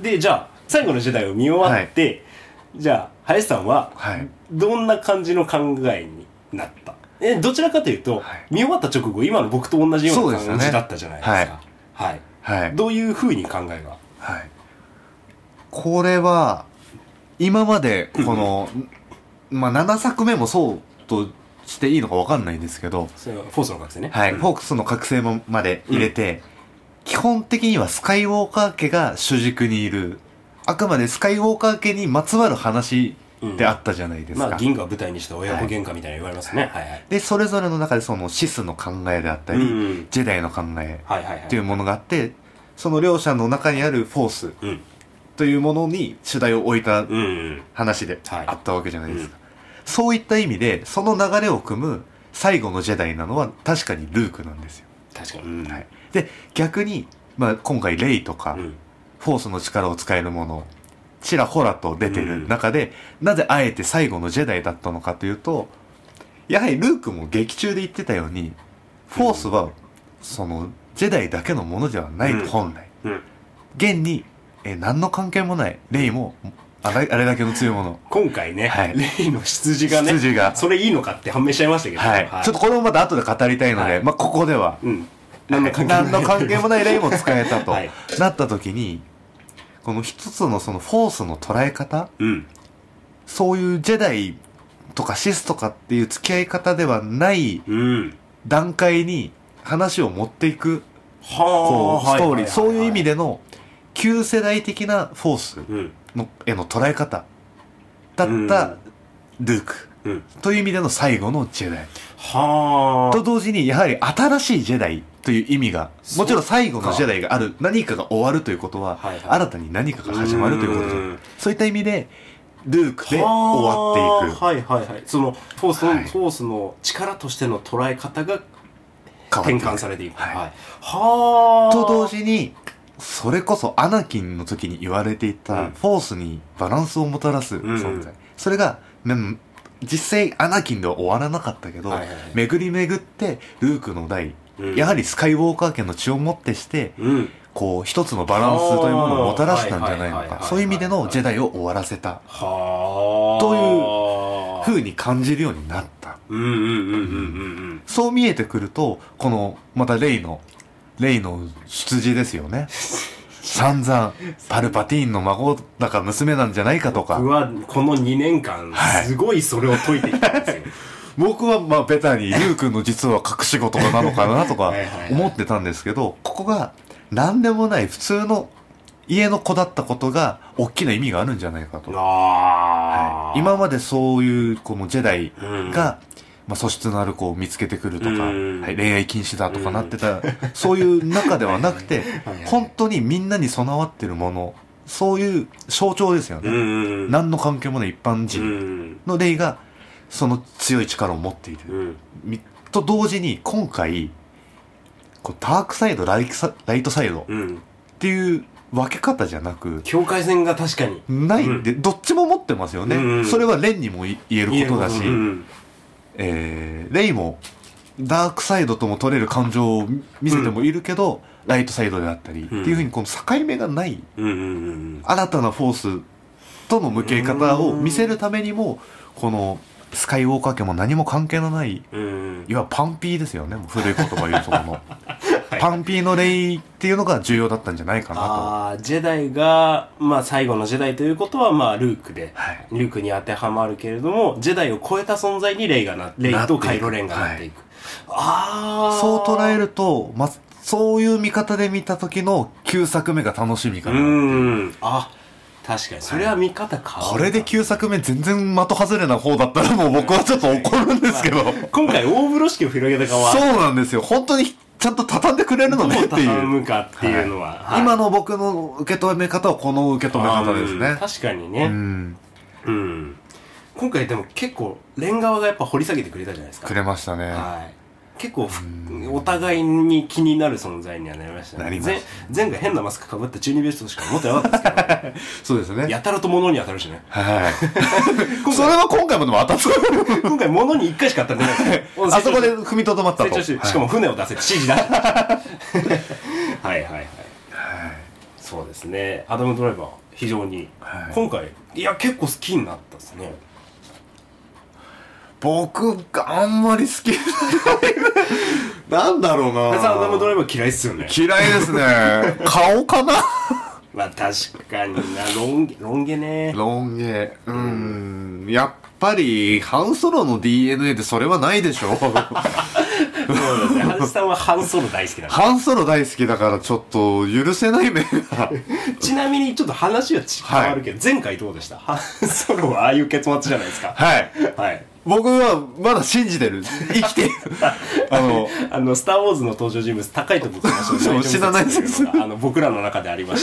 でじゃあ最後のジェダイを見終わって、はい、じゃあ林さんはどんな感じの考えになった、えどちらかというと、はい、見終わった直後今の僕と同じような感じだったじゃないですか。はい、はいはい、どういうふうに考えが、 はい、これは今までこのまあななさくめもそうとしていいのか分かんないんですけど、 それはフォースの覚醒ね、 はい、うん、フォースの覚醒もまで入れて、うん、基本的にはスカイウォーカー家が主軸にいるあくまでスカイウォーカー家にまつわる話であったじゃないですか、 うん、まあ銀河を舞台にした親子喧嘩みたいな言われますね、はいはいはい、 でそれぞれの中でそのシスの考えであったり、うんうん、ジェダイの考えっていうものがあって、はいはいはい、その両者の中にあるフォース、うん、というものに主題を置いた話であったわけじゃないですか、うんうん、はい、そういった意味でその流れを組む最後のジェダイなのは確かにルークなんですよ。 確かに、 うん、はい、で逆に、まあ、今回レイとか、うん、フォースの力を使えるものちらほらと出てる中で、うん、なぜあえて最後のジェダイだったのかというと、やはりルークも劇中で言ってたようにフォースはそのジェダイだけのものではないと、うん、本来、うん、現にえ何の関係もないレイもあれ、あれだけの強いもの今回ね、はい、レイの出自がね出自がそれいいのかって判明しちゃいましたけど、 はいはい、ちょっとこれもまた後で語りたいので、はい、まあここでは、うん、何の関係もない、何の関係もないレイも使えたと、はい、なった時にこの一つのそのフォースの捉え方、うん、そういうジェダイとかシスとかっていう付き合い方ではない段階に話を持っていく、こうストーリー、そういう意味での旧世代的なフォースの、うん、への捉え方だったルーク、うん、という意味での最後のジェダイはと同時にやはり新しいジェダイという意味がもちろん最後のジェダイがある何かが終わるということは、はいはい、新たに何かが始まるということで、そういった意味でルークで終わっていく、 はいはいはい、そのフォースの、はい、フォースの力としての捉え方が転換されていく、はいはい、はと同時にそれこそアナキンの時に言われていたフォースにバランスをもたらす存在、うん、それが、うん、実際アナキンでは終わらなかったけど、はいはいはい、巡り巡ってルークの代、うん、やはりスカイウォーカー家の血をもってして、うん、 こう一つのバランスというものをもたらしたんじゃないのか、 はいはいはいはいそういう意味でのジェダイを終わらせたはあという風に感じるようになった。 うんうんうんうんうんうんそう見えてくると、このまたレイのレイの出自ですよね。散々パルパティーンの孫だか娘なんじゃないかとか、 僕はこのにねんかんすごいそれを解いてきたんですよ。 僕はまあベタにリュウ君の実は隠し事なのかなとかはいはいはい思ってたんですけど、ここが何でもない普通の家の子だったことが大きな意味があるんじゃないかと。 あはい、今までそういうこのジェダイが、 うんまあ、素質のある子を見つけてくるとか、 うんはい、恋愛禁止だとかなってた、そういう中ではなくて本当にみんなに備わってるもの、そういう象徴ですよね、 うん、 何の関係もない一般人のレイがその強い力を持っている、 うん、 みと同時に今回こうダークサイドライサライトサイドっていう分け方じゃなく、 境界線が確かにないんで、うん、どっちも持ってますよね、うんうん、それはレンにも言えることだし、うん、えー、レイもダークサイドとも取れる感情を見せてもいるけど、うん、ライトサイドであったり、うん、っていうふうにこの境目がない、うんうんうん、新たなフォースとの向き合い方を見せるためにも、このスカイウォーカー家も何も関係のない、うん、いわばパンピーですよね、もう古い言葉言うとこの、はい、パンピーのレイっていうのが重要だったんじゃないかなと。 あジェダイが、まあ、最後のジェダイということは、まあ、ルークで、はい、ルークに当てはまるけれども、ジェダイを超えた存在にレイがなレイとカイロレンがなっていく、はい、あそう捉えると、ま、そういう見方で見た時のきゅうさくめが楽しみかなっていう。うんあ確かにそれは見方変わる、 はい、これできゅうさくめ全然的外れな方だったらもう僕はちょっと怒るんですけど、まあ、 今回大風呂敷を広げた側はそうなんですよ、本当にちゃんと畳んでくれるのねっていう、どう畳むかっていうのは、はいはい、 今の僕の受け止め方はこの受け止め方ですね。 確かにね、うん、うん、今回でも結構レン側がやっぱ掘り下げてくれたじゃないですか。 くれましたね、 はい、結構お互いに気になる存在にはなりましたね。 なりました。 前回変なマスクかぶった中二ベストしか持ってなかったですけど、ね、 そうですね。 やたらと物に当たるしね。 はい。それは今回もでも当たった。 今回物に一回しか当たってない。 あそこで踏みとどまったと。 しかも船を出せって指示だ。はいはいはい。そうですね。アダムドライバー非常に、はい、今回いや結構好きになったですね。 僕があんまり好きなんだろうな。 アダムドライバー嫌いっすよね。 嫌いですね。顔かな。 まあ確かにな、ロン毛ロン毛ね。 ロン毛うーん、やっぱりハンソロの ディーエヌエー でそれはないでしょ。そうだね。ハンさんはハンソロ大好きだから。 ハンソロ大好きだからちょっと許せない面が。 ちなみにちょっと話は変わるけど、はい、前回どうでした？ハンソロはああいう結末じゃないですか。 はい。 はい。 僕はまだ信じてる。生きてる。 あの、あの、スター・ウォーズの登場人物、高いとこからそう知らないですあの、僕らの中でありまして。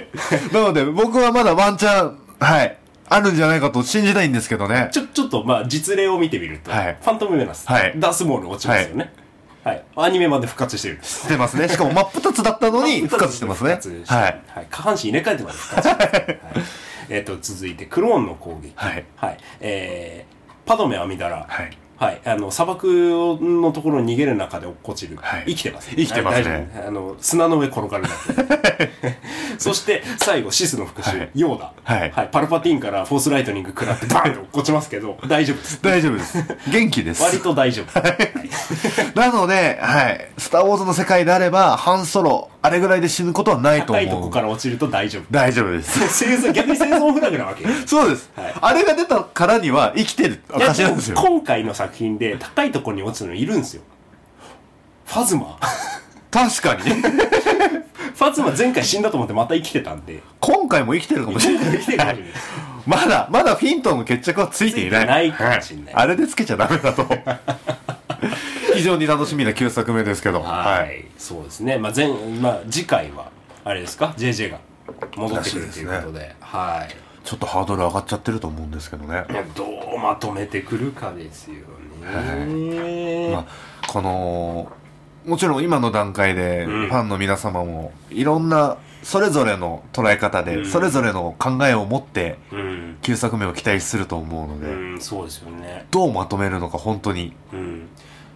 なので、僕はまだワンチャン、はい、あるんじゃないかと信じたいんですけどね。 ちょ、ちょっと、まあ、実例を見てみると、はい、ファントム・メナス、はい、ダース・モール落ちますよね。はい。はい、アニメまで復活してる。 してますね。しかも真っ二つだったのに復活してますね。 はい。はい。下半身入れ替えてまで復活してます。はい、えっと、続いて、クローンの攻撃。はい。はい。えー、パドメ・アミダラ、はいはい、あの砂漠のところに逃げる中で落っこちる、はい、生きてますね。 生きてますね。 あの砂の上転がるだけそして最後シスの復讐、はい、ヨーダ、はいはい、パルパティーンからフォースライトニング食らってバーンと落っこちますけど大丈夫です。 大丈夫です。元気です。 割と大丈夫。はい、 なので、はい、スター・ウォーズの世界であればハンソロあれぐらいで死ぬことはないと思う。 高いとこから落ちると大丈夫。 大丈夫です。 生存逆に生存フラグなわけ。 そうです、はい。あれが出たからには生きてる証なんですよ。 今回の作品で高いところに落ちるのいるんですよ。ファズマ。 確かに。ファズマ前回死んだと思ってまた生きてたんで。 今回も生きてるかもしれない。生きてるかもしれない。まだまだフィントンの決着はついていない。 ついてないかもしれない。 あれでつけちゃダメだと。非常に楽しみなきゅうさくめですけど、 はい、はい、そうですね。まあ前まあ次回はあれですか ジェージェー が戻ってくるということで、でね、はい。 ちょっとハードル上がっちゃってると思うんですけどね。 どうまとめてくるかですよね。はい、 まあこのもちろん今の段階でファンの皆様もいろんなそれぞれの捉え方で、うん、それぞれの考えを持ってきゅうさくめを期待すると思うので、 うん、そうですよね。 どうまとめるのか本当に。うん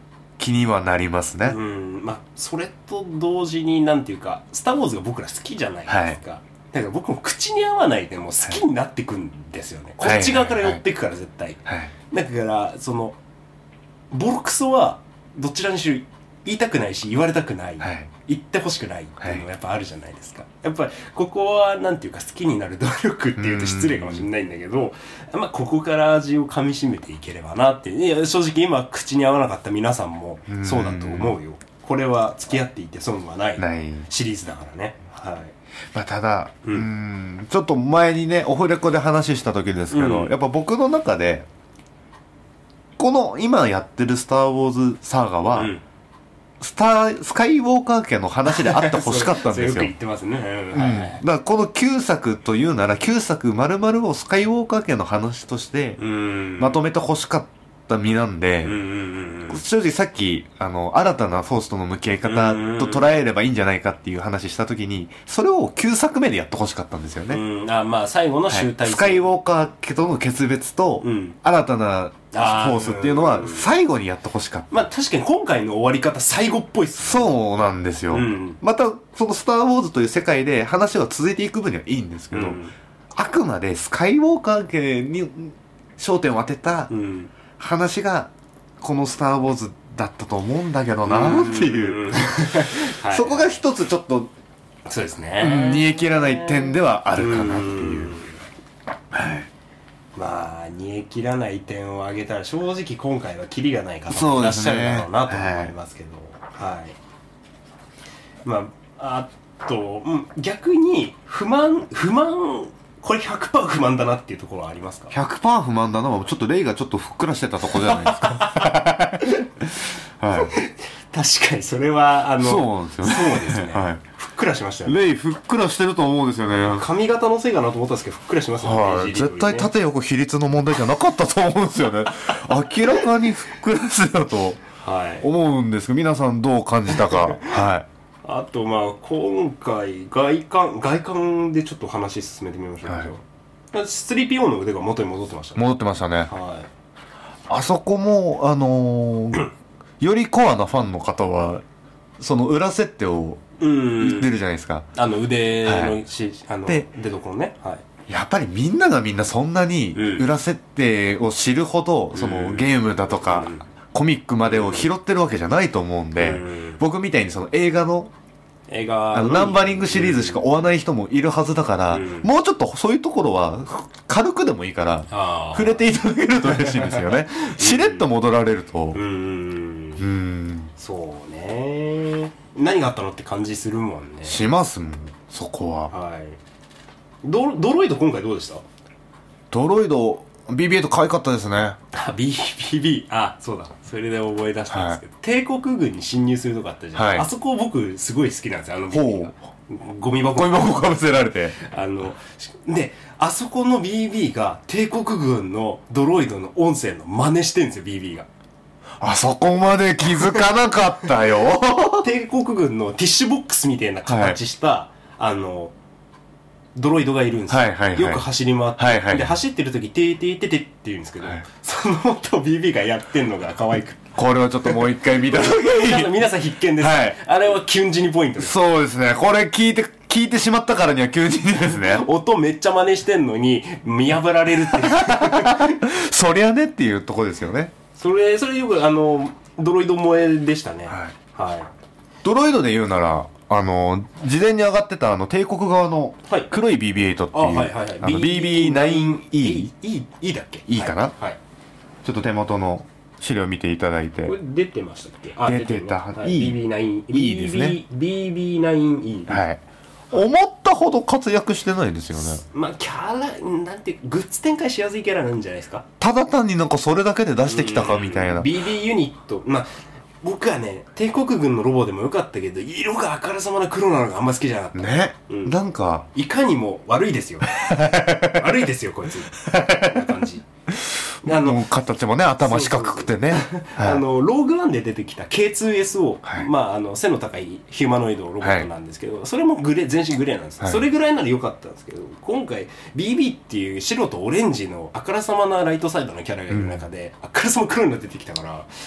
気にはなりますね。 うん、まあそれと同時になんていうかスター・ウォーズが僕ら好きじゃないですか、はい、だから僕も口に合わないでも好きになってくんですよね、はい、こっち側から寄ってくから絶対、はいはい、だからそのボロクソはどちらにしろ言いたくないし言われたくない、はい、言ってほしくないっていうのがやっぱあるじゃないですか、はい、やっぱりここはなんていうか好きになる努力っていうと失礼かもしれないんだけど、まあここから味を噛み締めていければなっていう、いや正直今口に合わなかった皆さんもそうだと思うよ。これは付き合っていて損はないシリーズだからね。はい。 まあ、ただ、うん、うーんちょっと前にねオフレコで話した時ですけど、うん、やっぱ僕の中でこの今やってるスター・ウォーズサーガは、うんスタースカイウォーカー家の話であってほしかったんですよ。 よく言ってますね、 うんはいはい、だからこのきゅうさくというならきゅうさく丸々をスカイウォーカー家の話としてまとめてほしかった身なんで、うんうんうん、正直さっきあの新たなフォースとの向き合い方と捉えればいいんじゃないかっていう話した時にそれをきゅうさくめでやってほしかったんですよね。 うんあまあ最後の集大成、 はい、スカイウォーカー家との決別と、うん、新たなフォースっていうのは最後にやってほしかった。 まあ確かに今回の終わり方最後っぽいっす、 ね、そうなんですよ、うん、またそのスター・ウォーズという世界で話は続いていく分にはいいんですけど、うん、あくまでスカイウォーカー家に焦点を当てた話がこのスター・ウォーズだったと思うんだけどなっていう、はい、そこが一つちょっとそうですね煮え切らない点ではあるかなっていう、はいまあ煮え切らない点を挙げたら正直今回はキリがない方もいらっしゃるだろうなと思いますけど、はい、はい、まああと、うん、逆に不満不満これ ひゃくパーセント 不満だなっていうところはありますか？ ひゃくパーセント 不満だなはちょっとレイがちょっとふっくらしてたところじゃないですかはい確かにそれはあのそうなんですよね。 そうですね、はい、ふっくらしましたよね。 レイふっくらしてると思うんですよね。 髪型のせいかなと思ったんですけどふっくらしますよね、 はい、絶対縦横比率の問題じゃなかったと思うんですよね明らかにふっくらしてたと思うんですけど、皆さんどう感じたかはいあとまあ今回外観外観でちょっと話進めてみましょうか、はい、スリーピーオー の腕が元に戻ってましたね。 戻ってましたね、 はい、 あそこもあのー、よりコアなファンの方はその裏設定を言ってるじゃないですか。 あの腕のし、はい、あの出所ね、はい、 やっぱりみんながみんなそんなに裏設定を知るほど、うん、そのゲームだとか、うん、コミックまでを拾ってるわけじゃないと思うんで、うん、僕みたいにその映画の映画あのナンバリングシリーズしか追わない人もいるはずだから、うん、もうちょっとそういうところは軽くでもいいから触れていただけると嬉しいんですよねしれっと戻られると、うん、 うんそうね何があったのって感じするもんね。 しますもんそこは。 はい。ド, ドロイド今回どうでした？ ドロイド ビービーエイト 可愛かったですね。 あ ビービービー あそうだそれで覚え出したんですけど、はい、帝国軍に侵入するとこあったじゃん、はい、あそこ僕すごい好きなんですよ。あの ビービー がゴミ箱ゴミ箱かぶせられてあのであそこの ビービー が帝国軍のドロイドの音声の真似してるんですよ ビービー が。 あそこまで気づかなかったよ帝国軍のティッシュボックスみたいな形した、はい、あのドロイドがいるんですよ、はいはいはい、よく走り回って、はいはい、で走ってる時テーテーテテって言うんですけど、はい、その音を ビービー がやってんのが可愛くてこれはちょっともう一回見た時に皆さん必見です、はい、あれはキュンジニポイントです。 そうですねこれ聞いて聞いてしまったからにはキュンジニですね音めっちゃ真似してんのに見破られるっていうそりゃねっていうとこですよね。 それそれよくあのドロイド萌えでしたね、はいはい、 ドロイドで言うならあの事前に上がってたあの帝国側の黒い ビービーエイト っていう、はいはいはい、あの ビービーナインイー E だっけ E かな、 はいはい、 ちょっと手元の資料見ていただいて。 これ出てましたっけ？あ出てた、 はい、ビービーナイン E ですね。 ビービーナインイーはい、思ったほど活躍してないですよね。 まあキャラなんてグッズ展開しやすいキャラなんじゃないですか。 ただ単になんかそれだけで出してきたかみたいな。 ビービー ユニットまあ僕はね帝国軍のロボでもよかったけど色があからさまな黒なのがあんま好きじゃなかったね、うん、なんかいかにも悪いですよ悪いですよこいつな感じあの形もね頭四角くてねあのローグワンで出てきた ケーツーエスオー、はい、まああの背の高いヒューマノイドロボットなんですけど、はい、それもグレー全身グレーなんです、はい、それぐらいなら良かったんですけど今回 ビービー っていう白とオレンジのあからさまなライトサイドのキャラがいる中で、うん、あからさま黒になって出てきたから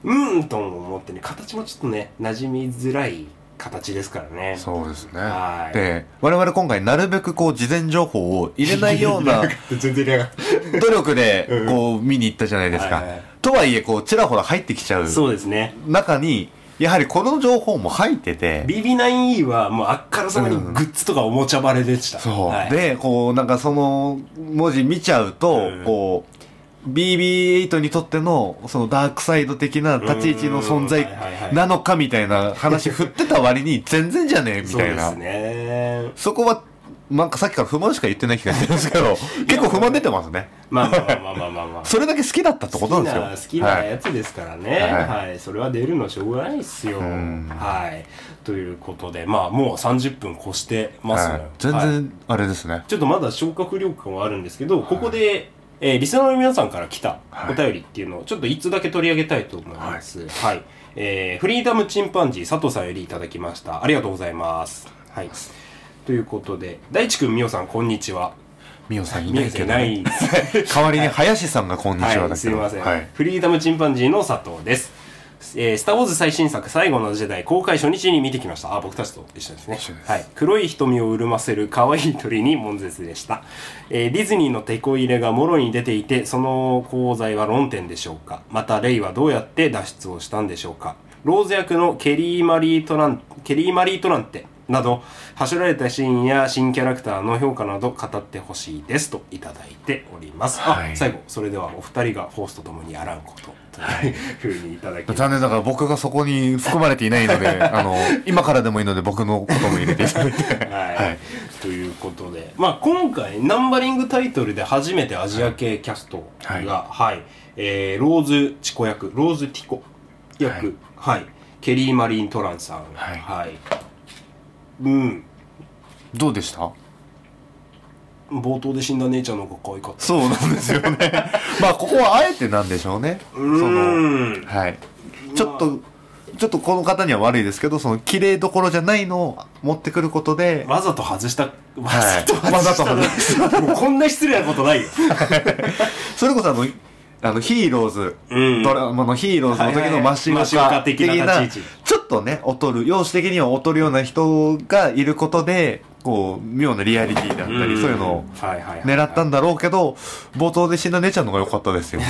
うーんと思ってね、形もちょっとね馴染みづらい形ですからね。 そうですね。 はいで、我々今回なるべくこう事前情報を入れないような全然入れなかった努力でこう見に行ったじゃないですか。 はいはい、 とはいえこうちらほら入ってきちゃうそうですね中にやはりこの情報も入っててビービーナインイー はもうあっからさまにグッズとかおもちゃバレでした、 そう、 はい、 でこうなんかその文字見ちゃうと、 うん、こうビービーエイト にとってのそのダークサイド的な立ち位置の存在なのかみたいな話振ってた割に全然じゃねえみたいな。 そうですね。 そこはなんかさっきから不満しか言ってない気がするんですけど結構不満出てますね。 まあまあまあまあまあまあ、まあ、 それだけ好きだったってことなんですよ。 好きな好きなやつですからね、はい、はい、それは出るのしょうがないっすよ。はい、ということでまあもうさんじゅっぷん越してますね、はい、 全然あれですね、はい、 ちょっとまだ消化不良感はあるんですけど、ここでえー、リスナーの皆さんから来たお便りっていうのをちょっと一通だけ取り上げたいと思います。はい。はい、えー、フリーダムチンパンジー佐藤さんよりいただきました。ありがとうございます。はい。ということで、大地くん、みおさん、こんにちは。 みおさんいないけど、ね、 ない代わりに林さんがこんにちはだけど、はい、 すいません、 はい。 フリーダムチンパンジーの佐藤です。えー、スターウォーズ最新作最後の時代公開初日に見てきました。あ、僕たちと一緒ですね。はい。黒い瞳を潤ませる可愛い鳥に悶絶でした。えー、ディズニーのテこ入れがもろに出ていて、その功罪は論点でしょうか。またレイはどうやって脱出をしたんでしょうか。ローズ役のケリー・マリー・トランケリー・マリー・トランテなどはしょられたシーンや新キャラクターの評価など語ってほしいですといただいております。はい、あ、最後それではお二人がフォースとともにあらんことというふうにいただきます。 残念ながら僕がそこに含まれていないのであの今からでもいいので僕のことも入れていただいてはい、はい、ということで、まあ、今回ナンバリングタイトルで初めてアジア系キャストが、はいはい、えー、ローズ・チコ役ローズ・ティコ役、はいはい、ケリー・マリーン・トランさん、はいはい、うん、 どうでした？ 冒頭で死んだ姉ちゃんの方が可愛かった。 そうなんですよねまあここはあえてなんでしょうね。 うーん、 その、はい、ちょっと、まあ、ちょっとこの方には悪いですけど、その綺麗どころじゃないのを持ってくることでわざと外したわざと外した、はい、わざと外したもうこんな失礼なことないよそれこそあのあのヒーローズ、うん、ドラマのヒーローズの時のマシオカ的なちょっとね劣る容姿的には劣るような人がいることでこう妙なリアリティであったり、うん、そういうのを狙ったんだろうけど、冒頭で死んだ姉ちゃんの方が良かったですよね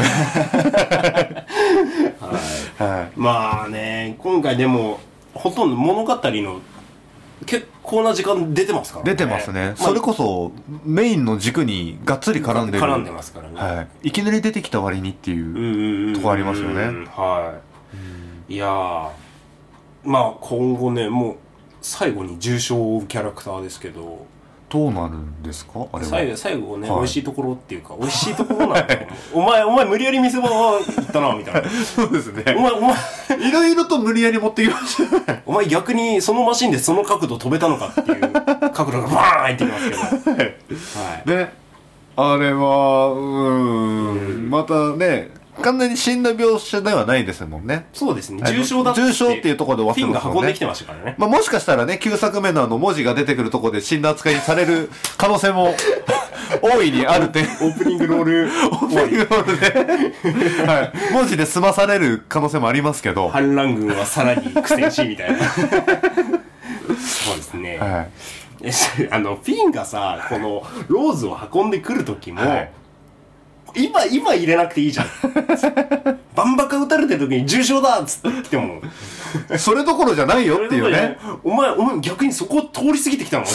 はい、はい、まあね今回でもほとんど物語の結構な時間出てますからね。 出てますね、まあ、それこそメインの軸にがっつり絡んでる絡んでますからね、 はい、いきなり出てきた割にっていうとこありますよね。 はい、いやーまあ今後ねもう最後に重傷を負うキャラクターですけどどうなるんですかあれは。 最後最後ね、はい、美味しいところっていうか美味しいところなんだお前お前無理やり見せ場行ったなみたいなそうですね。 お前お前いろいろと無理やり持ってきましたお前逆にそのマシンでその角度飛べたのかっていう角度がバーン入ってきますけどはい、 であれはうーんまたね完全に死んだ描写ではないですもんね。 そうですね。重傷だって重傷っていうところで終わってますもんね。 フィンが運んできてましたからね。 まあもしかしたらねきゅうさくめのあの文字が出てくるところで死んだ扱いにされる可能性も大いにある点オープニングロールオープニングロールで、はい、文字で済まされる可能性もありますけど反乱軍はさらに苦戦しみたいなそうですね、はい、あのフィンがさこのローズを運んでくる時も、はい今、今入れなくていいじゃん。バンバカ撃たれてる時に重傷だっつって来ても。 それどころじゃないよっていうね。 お前、お前逆にそこを通り過ぎてきたの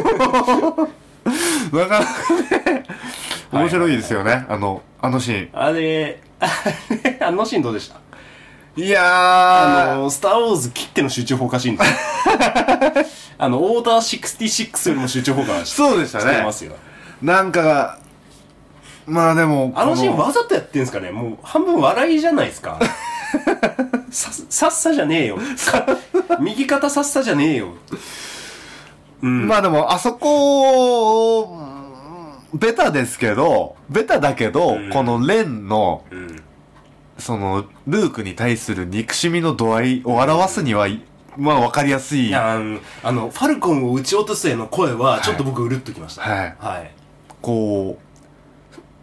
なかなかね、面白いですよね。はいはいはい、あの、あのシーン。 あれ、あれ、あのシーンどうでした？ いやー。 あの、スターウォーズ切っての集中砲火シーンです。あの、オーダーろくじゅうろくよりも集中砲火しそうでしたね。 してますよ。 なんか、まあでもあのシーンわざとやってんすかね。もう半分笑いじゃないですかさ, さっさじゃねえよ右肩さっさじゃねえよ、 うん、まあでもあそこベタですけどベタだけど、うん、このレンの、うん、そのルークに対する憎しみの度合いを表すには、うん、まあ分かりやすい。いやあのあのファルコンを撃ち落とすへの声はちょっと僕うるっときました。 はい、はい、こう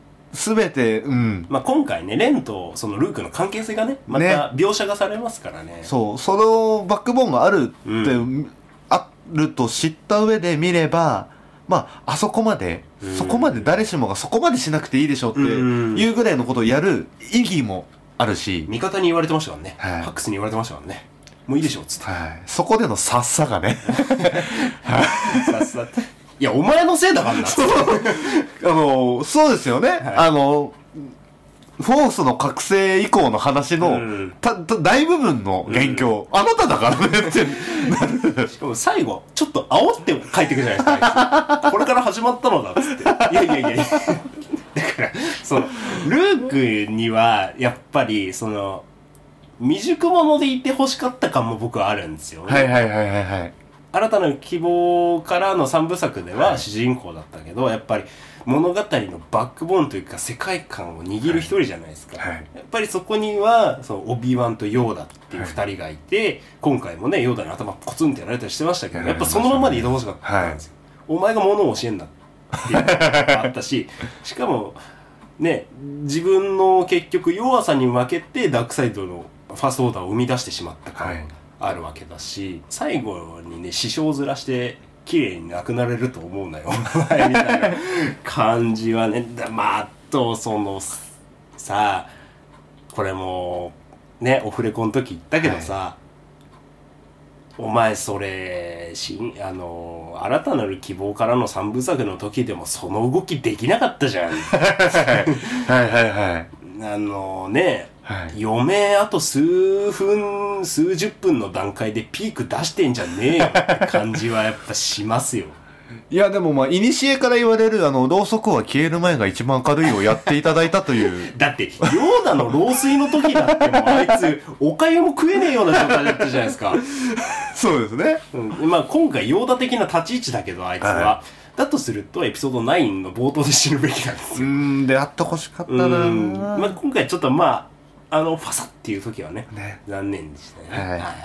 全て、うん。 まあ今回ね、レンとそのルークの関係性がね、また描写がされますからね。 そう、そのバックボーンがあるって、 うん、 あると知った上で見れば、まあ、あそこまで、うん、そこまで誰しもがそこまでしなくていいでしょっていうぐらいのことをやる意義もあるし。 味方に言われてましたからね。はい、ハックスに言われてましたからね。もういいでしょっつって。 はい。そこでのさっさがね。 さっさって。いや、お前のせいだからな。 そう。あの、そうですよね。はい、あの、フォースの覚醒以降の話の、うん、たた大部分の元凶、うん、あなただからねってしかも最後ちょっと煽って帰ってくるじゃないですかこれから始まったのだっつっていやいやいやいやだからそのルークにはやっぱりその未熟者でいて欲しかった感も僕はあるんですよね。 はいはいはいはいはい。 新たなる希望からの三部作では主人公だったけど、はい、やっぱり物語のバックボーンというか世界観を握る一人じゃないですか、はいはい、やっぱりそこにはそのオビワンとヨーダっていう二人がいて、はい、今回もねヨーダの頭コツンってやられたりしてましたけど、はい、やっぱそのままでいてほしかったんですよ、はい、お前が物を教えんだっていうのがあったししかもね自分の結局弱さに負けてダークサイドのファーストオーダーを生み出してしまった感があるわけだし、はい、最後にね師匠面して綺麗になくなれると思うなよみたいな感じはね。まああとそのさこれもねオフレコの時言ったけどさ、はい、お前それしあの新たなる希望からの三部作の時でもその動きできなかったじゃんはいはいはいあのねはい、余命あと数分数十分の段階でピーク出してんじゃねえよって感じはやっぱしますよいやでもまあ古から言われるあのろうそくは消える前が一番明るいをやっていただいたというだってヨーダの老衰の時だってもうあいつおかゆも食えねえような状態だったじゃないですかそうですね、 うん、まあ今回ヨーダ的な立ち位置だけどあいつは、はい、だとするとエピソードナインの冒頭で死ぬべきなんですよ。 うーんであってほしかったな、 まあ、今回ちょっとまああのファサっていう時は ね, ね残念でしたね、はいはい、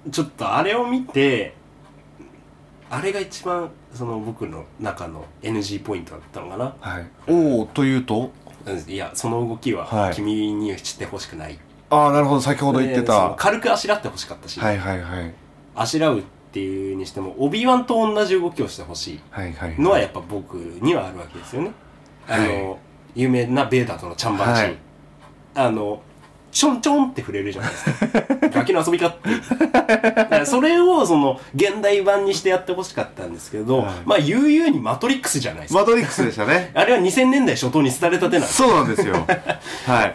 ちょっとあれを見てあれが一番その僕の中の エヌジー ポイントだったのかな、 はい、おおというといやその動きは君にしてほしくない、はい、 ああなるほど先ほど言ってた軽くあしらってほしかったし、 はいはいはい、 あしらうっていうにしてもオビワンと同じ動きをしてほしいのはやっぱ僕にはあるわけですよね、はい、あの有名なベーダーとのチャンバラシーン、はいあのちょんちょんって触れるじゃないですかガキの遊びかっていうそれをその現代版にしてやってほしかったんですけど、はい、まあ悠々にマトリックスじゃないですか。 マトリックスでしたねあれはにせんねんだい初頭に廃れたてなんです。 そうなんですよはい、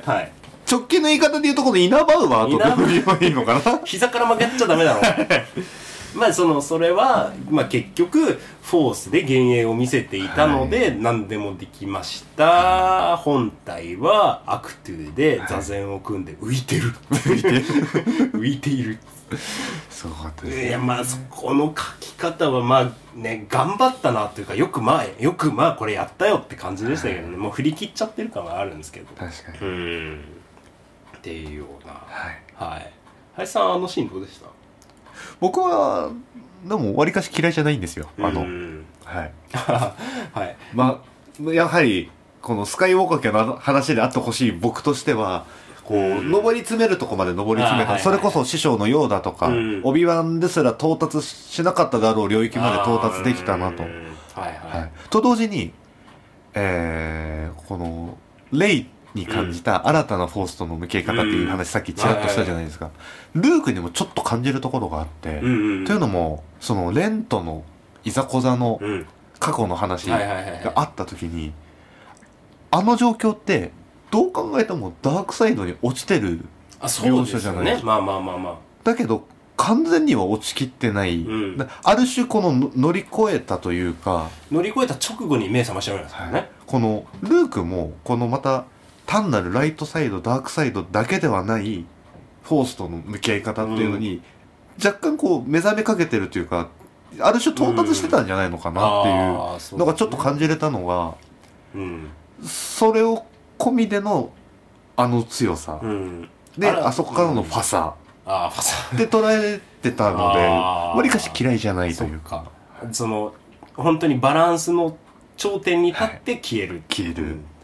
はい、直近の言い方で言うとこのイナバウアーとか言えばいいのかな膝から曲げちゃダメだろまあそのそれは、まあ、結局フォースで幻影を見せていたので、はい、何でもできました、はい、本体はアクトゥで座禅を組んで浮いてる、はい、浮いてる浮いているすごかったですね。 いやまあそこの書き方はまあね頑張ったなというかよくまあよくまあこれやったよって感じでしたけどね、はい、もう振り切っちゃってる感はあるんですけど確かにうんっていうようなはいはい林さんあのシーンどうでした？ 僕はでもわりかし嫌いじゃないんですよ。あのはいはいまあやはりこのスカイウォーカー家の話であってほしい僕としてはこう、うん、上り詰めるとこまで上り詰めた、はいはい、それこそ師匠のヨーダとか、うん、オビワンですら到達しなかっただろう領域まで到達できたなと、はいはいはい、と同時に、えー、このレイに感じた新たなフォースとの向き合い方っていう話、うん、さっきちらっとしたじゃないですか、ルークにもちょっと感じるところがあって、うんうんうん、というのもそのレンとのいざこざの過去の話があった時にあの状況ってどう考えてもダークサイドに落ちてる描写じゃないですか。 まあまあまあまあだけど完全には落ちきってない、うん、ある種この乗り越えたというか乗り越えた直後に目覚ましちゃうんですよね、はい、 このルークもこのまた単なるライトサイドダークサイドだけではないフォースとの向き合い方っていうのに、うん、若干こう目覚めかけてるというかある種到達してたんじゃないのかなっていうのがちょっと感じれたのが、うん、それを込みでのあの強さ、うん、で あ, あそこからのファサ、 うん、あファサで捉えてたのでわりかし嫌いじゃないというか、 その本当にバランスの頂点に立って消える、はい、 消える、 うん、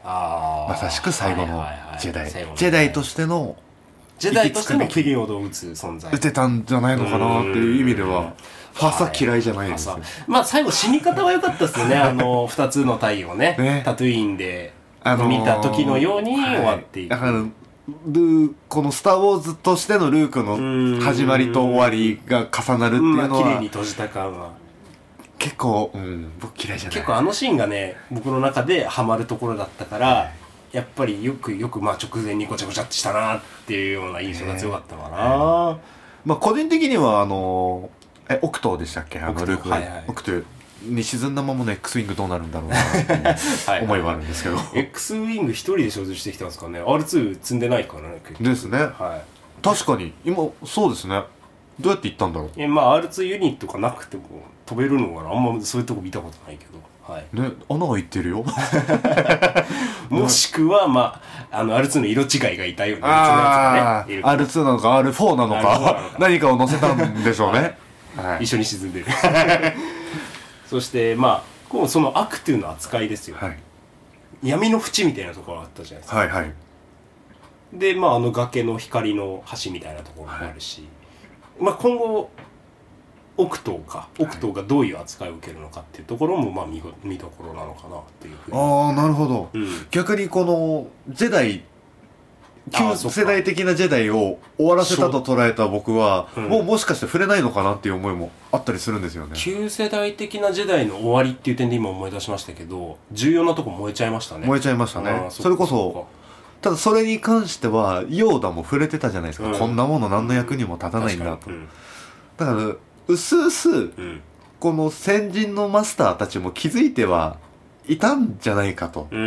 あまさしく最後のはいはいはいジェダイ、 最後のジェダイとしてのジェダイとしてのピリオドを打つ存在打てたんじゃないのかなっていう意味ではファーサは嫌いじゃないですよ、 はい、まあ最後死に方は良かったですよねあのふたつの太陽をねねタトゥインであのー見た時のように終わっていく、 はい、だからルーこの「スター・ウォーズ」としてのルークの始まりと終わりが重なるっていうのは、 まあ、綺麗に閉じた感は結構、うん、僕嫌いじゃない。 結構あのシーンがね僕の中でハマるところだったから、はい、やっぱりよくよくまあ直前にごちゃごちゃってしたなっていうような印象が強かったかな、えーまあ、個人的にはあのえオクトーでしたっけ、あのルークが、はいはい、オクトーに沈んだままの X ウィングどうなるんだろうなっていう思いはあるんですけどはい、 はい、X ウィング一人で所持してきたんですかね。 アールツー 積んでないからね結構ですね、はい、確かに今そうですね。どうやって行ったんだろう。 えまあ アールツー ユニットがなくても飛べるのかな。あんまそういうとこ見たことないけど、はいね、穴が開いてるよもしくはまああの アールツー の色違いがいたようなやつがね、 アールツー なのか アールフォー なのか何かを乗せたんでしょうね、 はいはい、一緒に沈んでるそしてまあこうその悪というの扱いですよ、はい、闇の淵みたいなところがあったじゃないですか、 はいはい、 でまああの崖の光の橋みたいなところもあるし、はい、まあ今後オクトーかオクトーがどういう扱いを受けるのかっていうところもまあ 見, 見どころなのかなっていうふうに。 ああなるほど、うん、逆にこのジェダイ旧世代的なジェダイを終わらせたと捉えた僕は、うん、もうもしかして触れないのかなっていう思いもあったりするんですよね。 旧世代的なジェダイの終わりっていう点で今思い出しましたけど、重要なとこ燃えちゃいましたね。 燃えちゃいましたね。それこそただそれに関してはヨーダも触れてたじゃないですか、うん、こんなもの何の役にも立たないんだと、うん、だからうすうす、うん、この先人のマスターたちも気づいてはいたんじゃないかと、うん、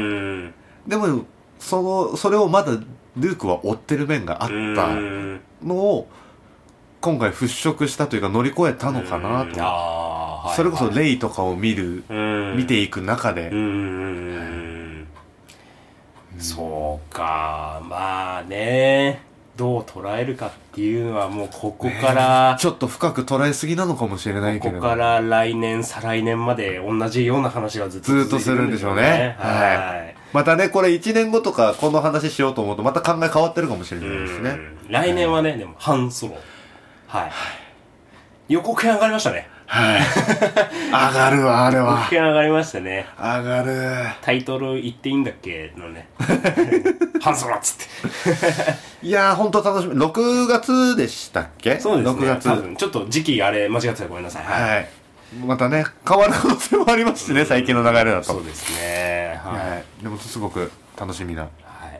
でもそのそれをまだルークは追ってる面があったのを今回払拭したというか乗り越えたのかなと、あ、はい、それこそレイとかを見る見ていく中で、うん、 そうか、まあねどう捉えるかっていうのはもうここから、 ね、ちょっと深く捉えすぎなのかもしれないけど、 ここから来年再来年まで同じような話がずっと続いてるんでしょうね。ずっとするんでしょうね。 はい、はい、またねこれいちねんごとかこの話しようと思うとまた考え変わってるかもしれないですね。 来年はね、はい、でもハンソロ、はい、予告編上がりましたね。 はい上がるわあれは。 予告編上がりましたね。 上がる。 タイトル言っていいんだっけのねハンソロっつっていやー本当楽しみ。ろくがつでしたっけ。 そうですね、 ろくがつ多分ちょっと時期あれ間違ってたらごめんなさい。 はい、はい、またね変わる可能性もありますしね、最近の流れだと。 そうですね、はい、 はい、でもすごく楽しみな、はい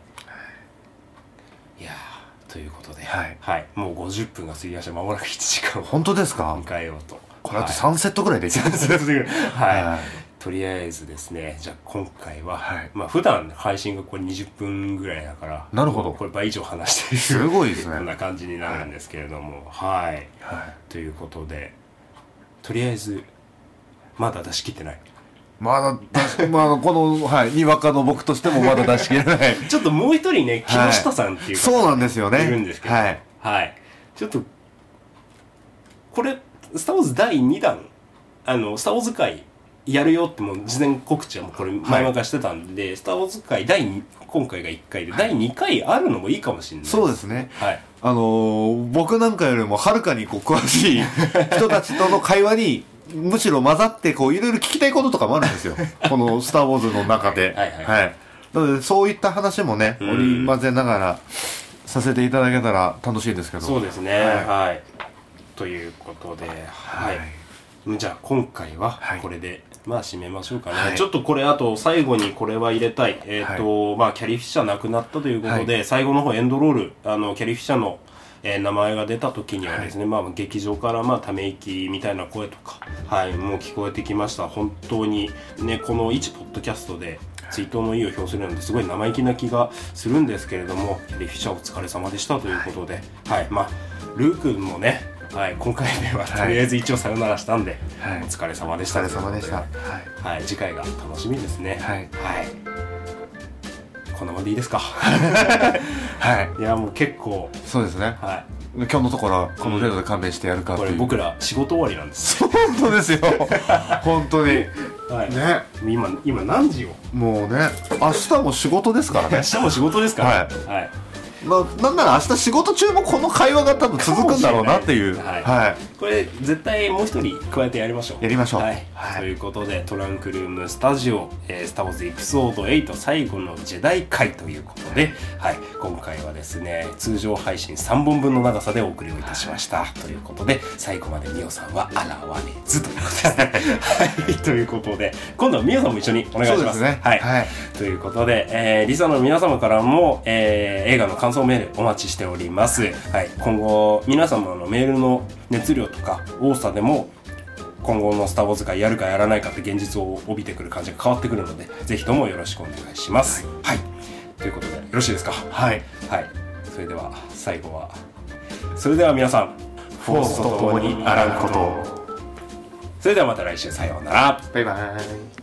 いやーということで、はいはい、もうごじゅっぷんが過ぎました。間もなくいちじかんを本当ですか迎えようと。 これあとさんセットぐらいできるんですね。 はい、はい、とりあえずですね、じゃあ今回は、はい、まあ普段配信がこれにじゅっぷんぐらいだから、 なるほど、 これ倍以上話しているすごいですねこんな感じになるんですけれども、はい、はい、ということでとりあえずまだ出し切ってない。 まだ出し、まあ、この、はい、にわかの僕としてもまだ出し切れないちょっともう一人ね木下さんっていう方、 はい、そうなんですよね、 いるんですけど、 はい、 はい、ちょっとこれスター・ウォーズだいにだんあのスター・ウォーズ会やるよってもう事前告知はもうこれ前々からしてたんで、はい、スター・ウォーズ会だいに今回がいっかいで、はい、だいにかいあるのもいいかもしれない。 そうですね、 はい、 あのー、僕なんかよりもはるかにこう詳しい人たちとの会話にむしろ混ざってこういろいろ聞きたいこととかもあるんですよこのスター・ウォーズの中で、はいはいはいはい、なのでそういった話もね織り交ぜながらさせていただけたら楽しいですけど。 そうですね、はい、はい、ということで、はいはい、じゃあ今回はこれで、はい、まあ締めましょうかね、はい、ちょっとこれあと最後にこれは入れたい、えーとはい、まあキャリー・フィッシャー亡くなったということで、はい、最後の方エンドロールあのキャリー・フィッシャーのえー、名前が出た時にはですね、はい、まあ、劇場からまあため息みたいな声とか、はい、もう聞こえてきました。本当にねこの一ポッドキャストで追悼の意を表するなんてすごい生意気な気がするんですけれども、キャリー・フィッシャーお疲れ様でしたということで、はい、はい、まあルークもね、はい、今回ではとりあえず一応さよならしたんで、はい、お疲れ様でした。 お疲れ様でした。はい、 はい、次回が楽しみですね。はい、はい、こんなもんでいいですかはい、いやもう結構そうですね、はい、今日のところはこの程度で勘弁してやるかっていう、 これ僕ら仕事終わりなんです本当ですよ本当にはいね、 今今何時よ。 もうね、明日も仕事ですからね。 明日も仕事ですから。 はい、 はい、 まあ、なんなら明日仕事中もこの会話が多分続くんだろうなっていう、 はい、 はい、 これ絶対もう一人加えてやりましょう。 やりましょう、 はいはい、ということでトランクルームスタジオ、えー、スター・ウォーズエピソードエイト最後のジェダイ回ということで、はい、今回はですね通常配信さんぼんぶんの長さでお送りをいたしました、はい、ということで最後までミオさんは現れずということですねはい、ということで今度はミオさんも一緒にお願いします。 そうですね、 はいはい、 ということで、えー、リサの皆様からも、えー、映画の感想メールお待ちしております。はい、今後皆様のメールの熱量とか多さでも今後のスター・ウォーズ会やるかやらないかって現実を帯びてくる感じが変わってくるのでぜひともよろしくお願いします。はい、はい、ということでよろしいですか。 はい、 はい、それでは最後はそれでは皆さんフォースと共にあらんことを。それではまた来週さようなら。 バイバイ。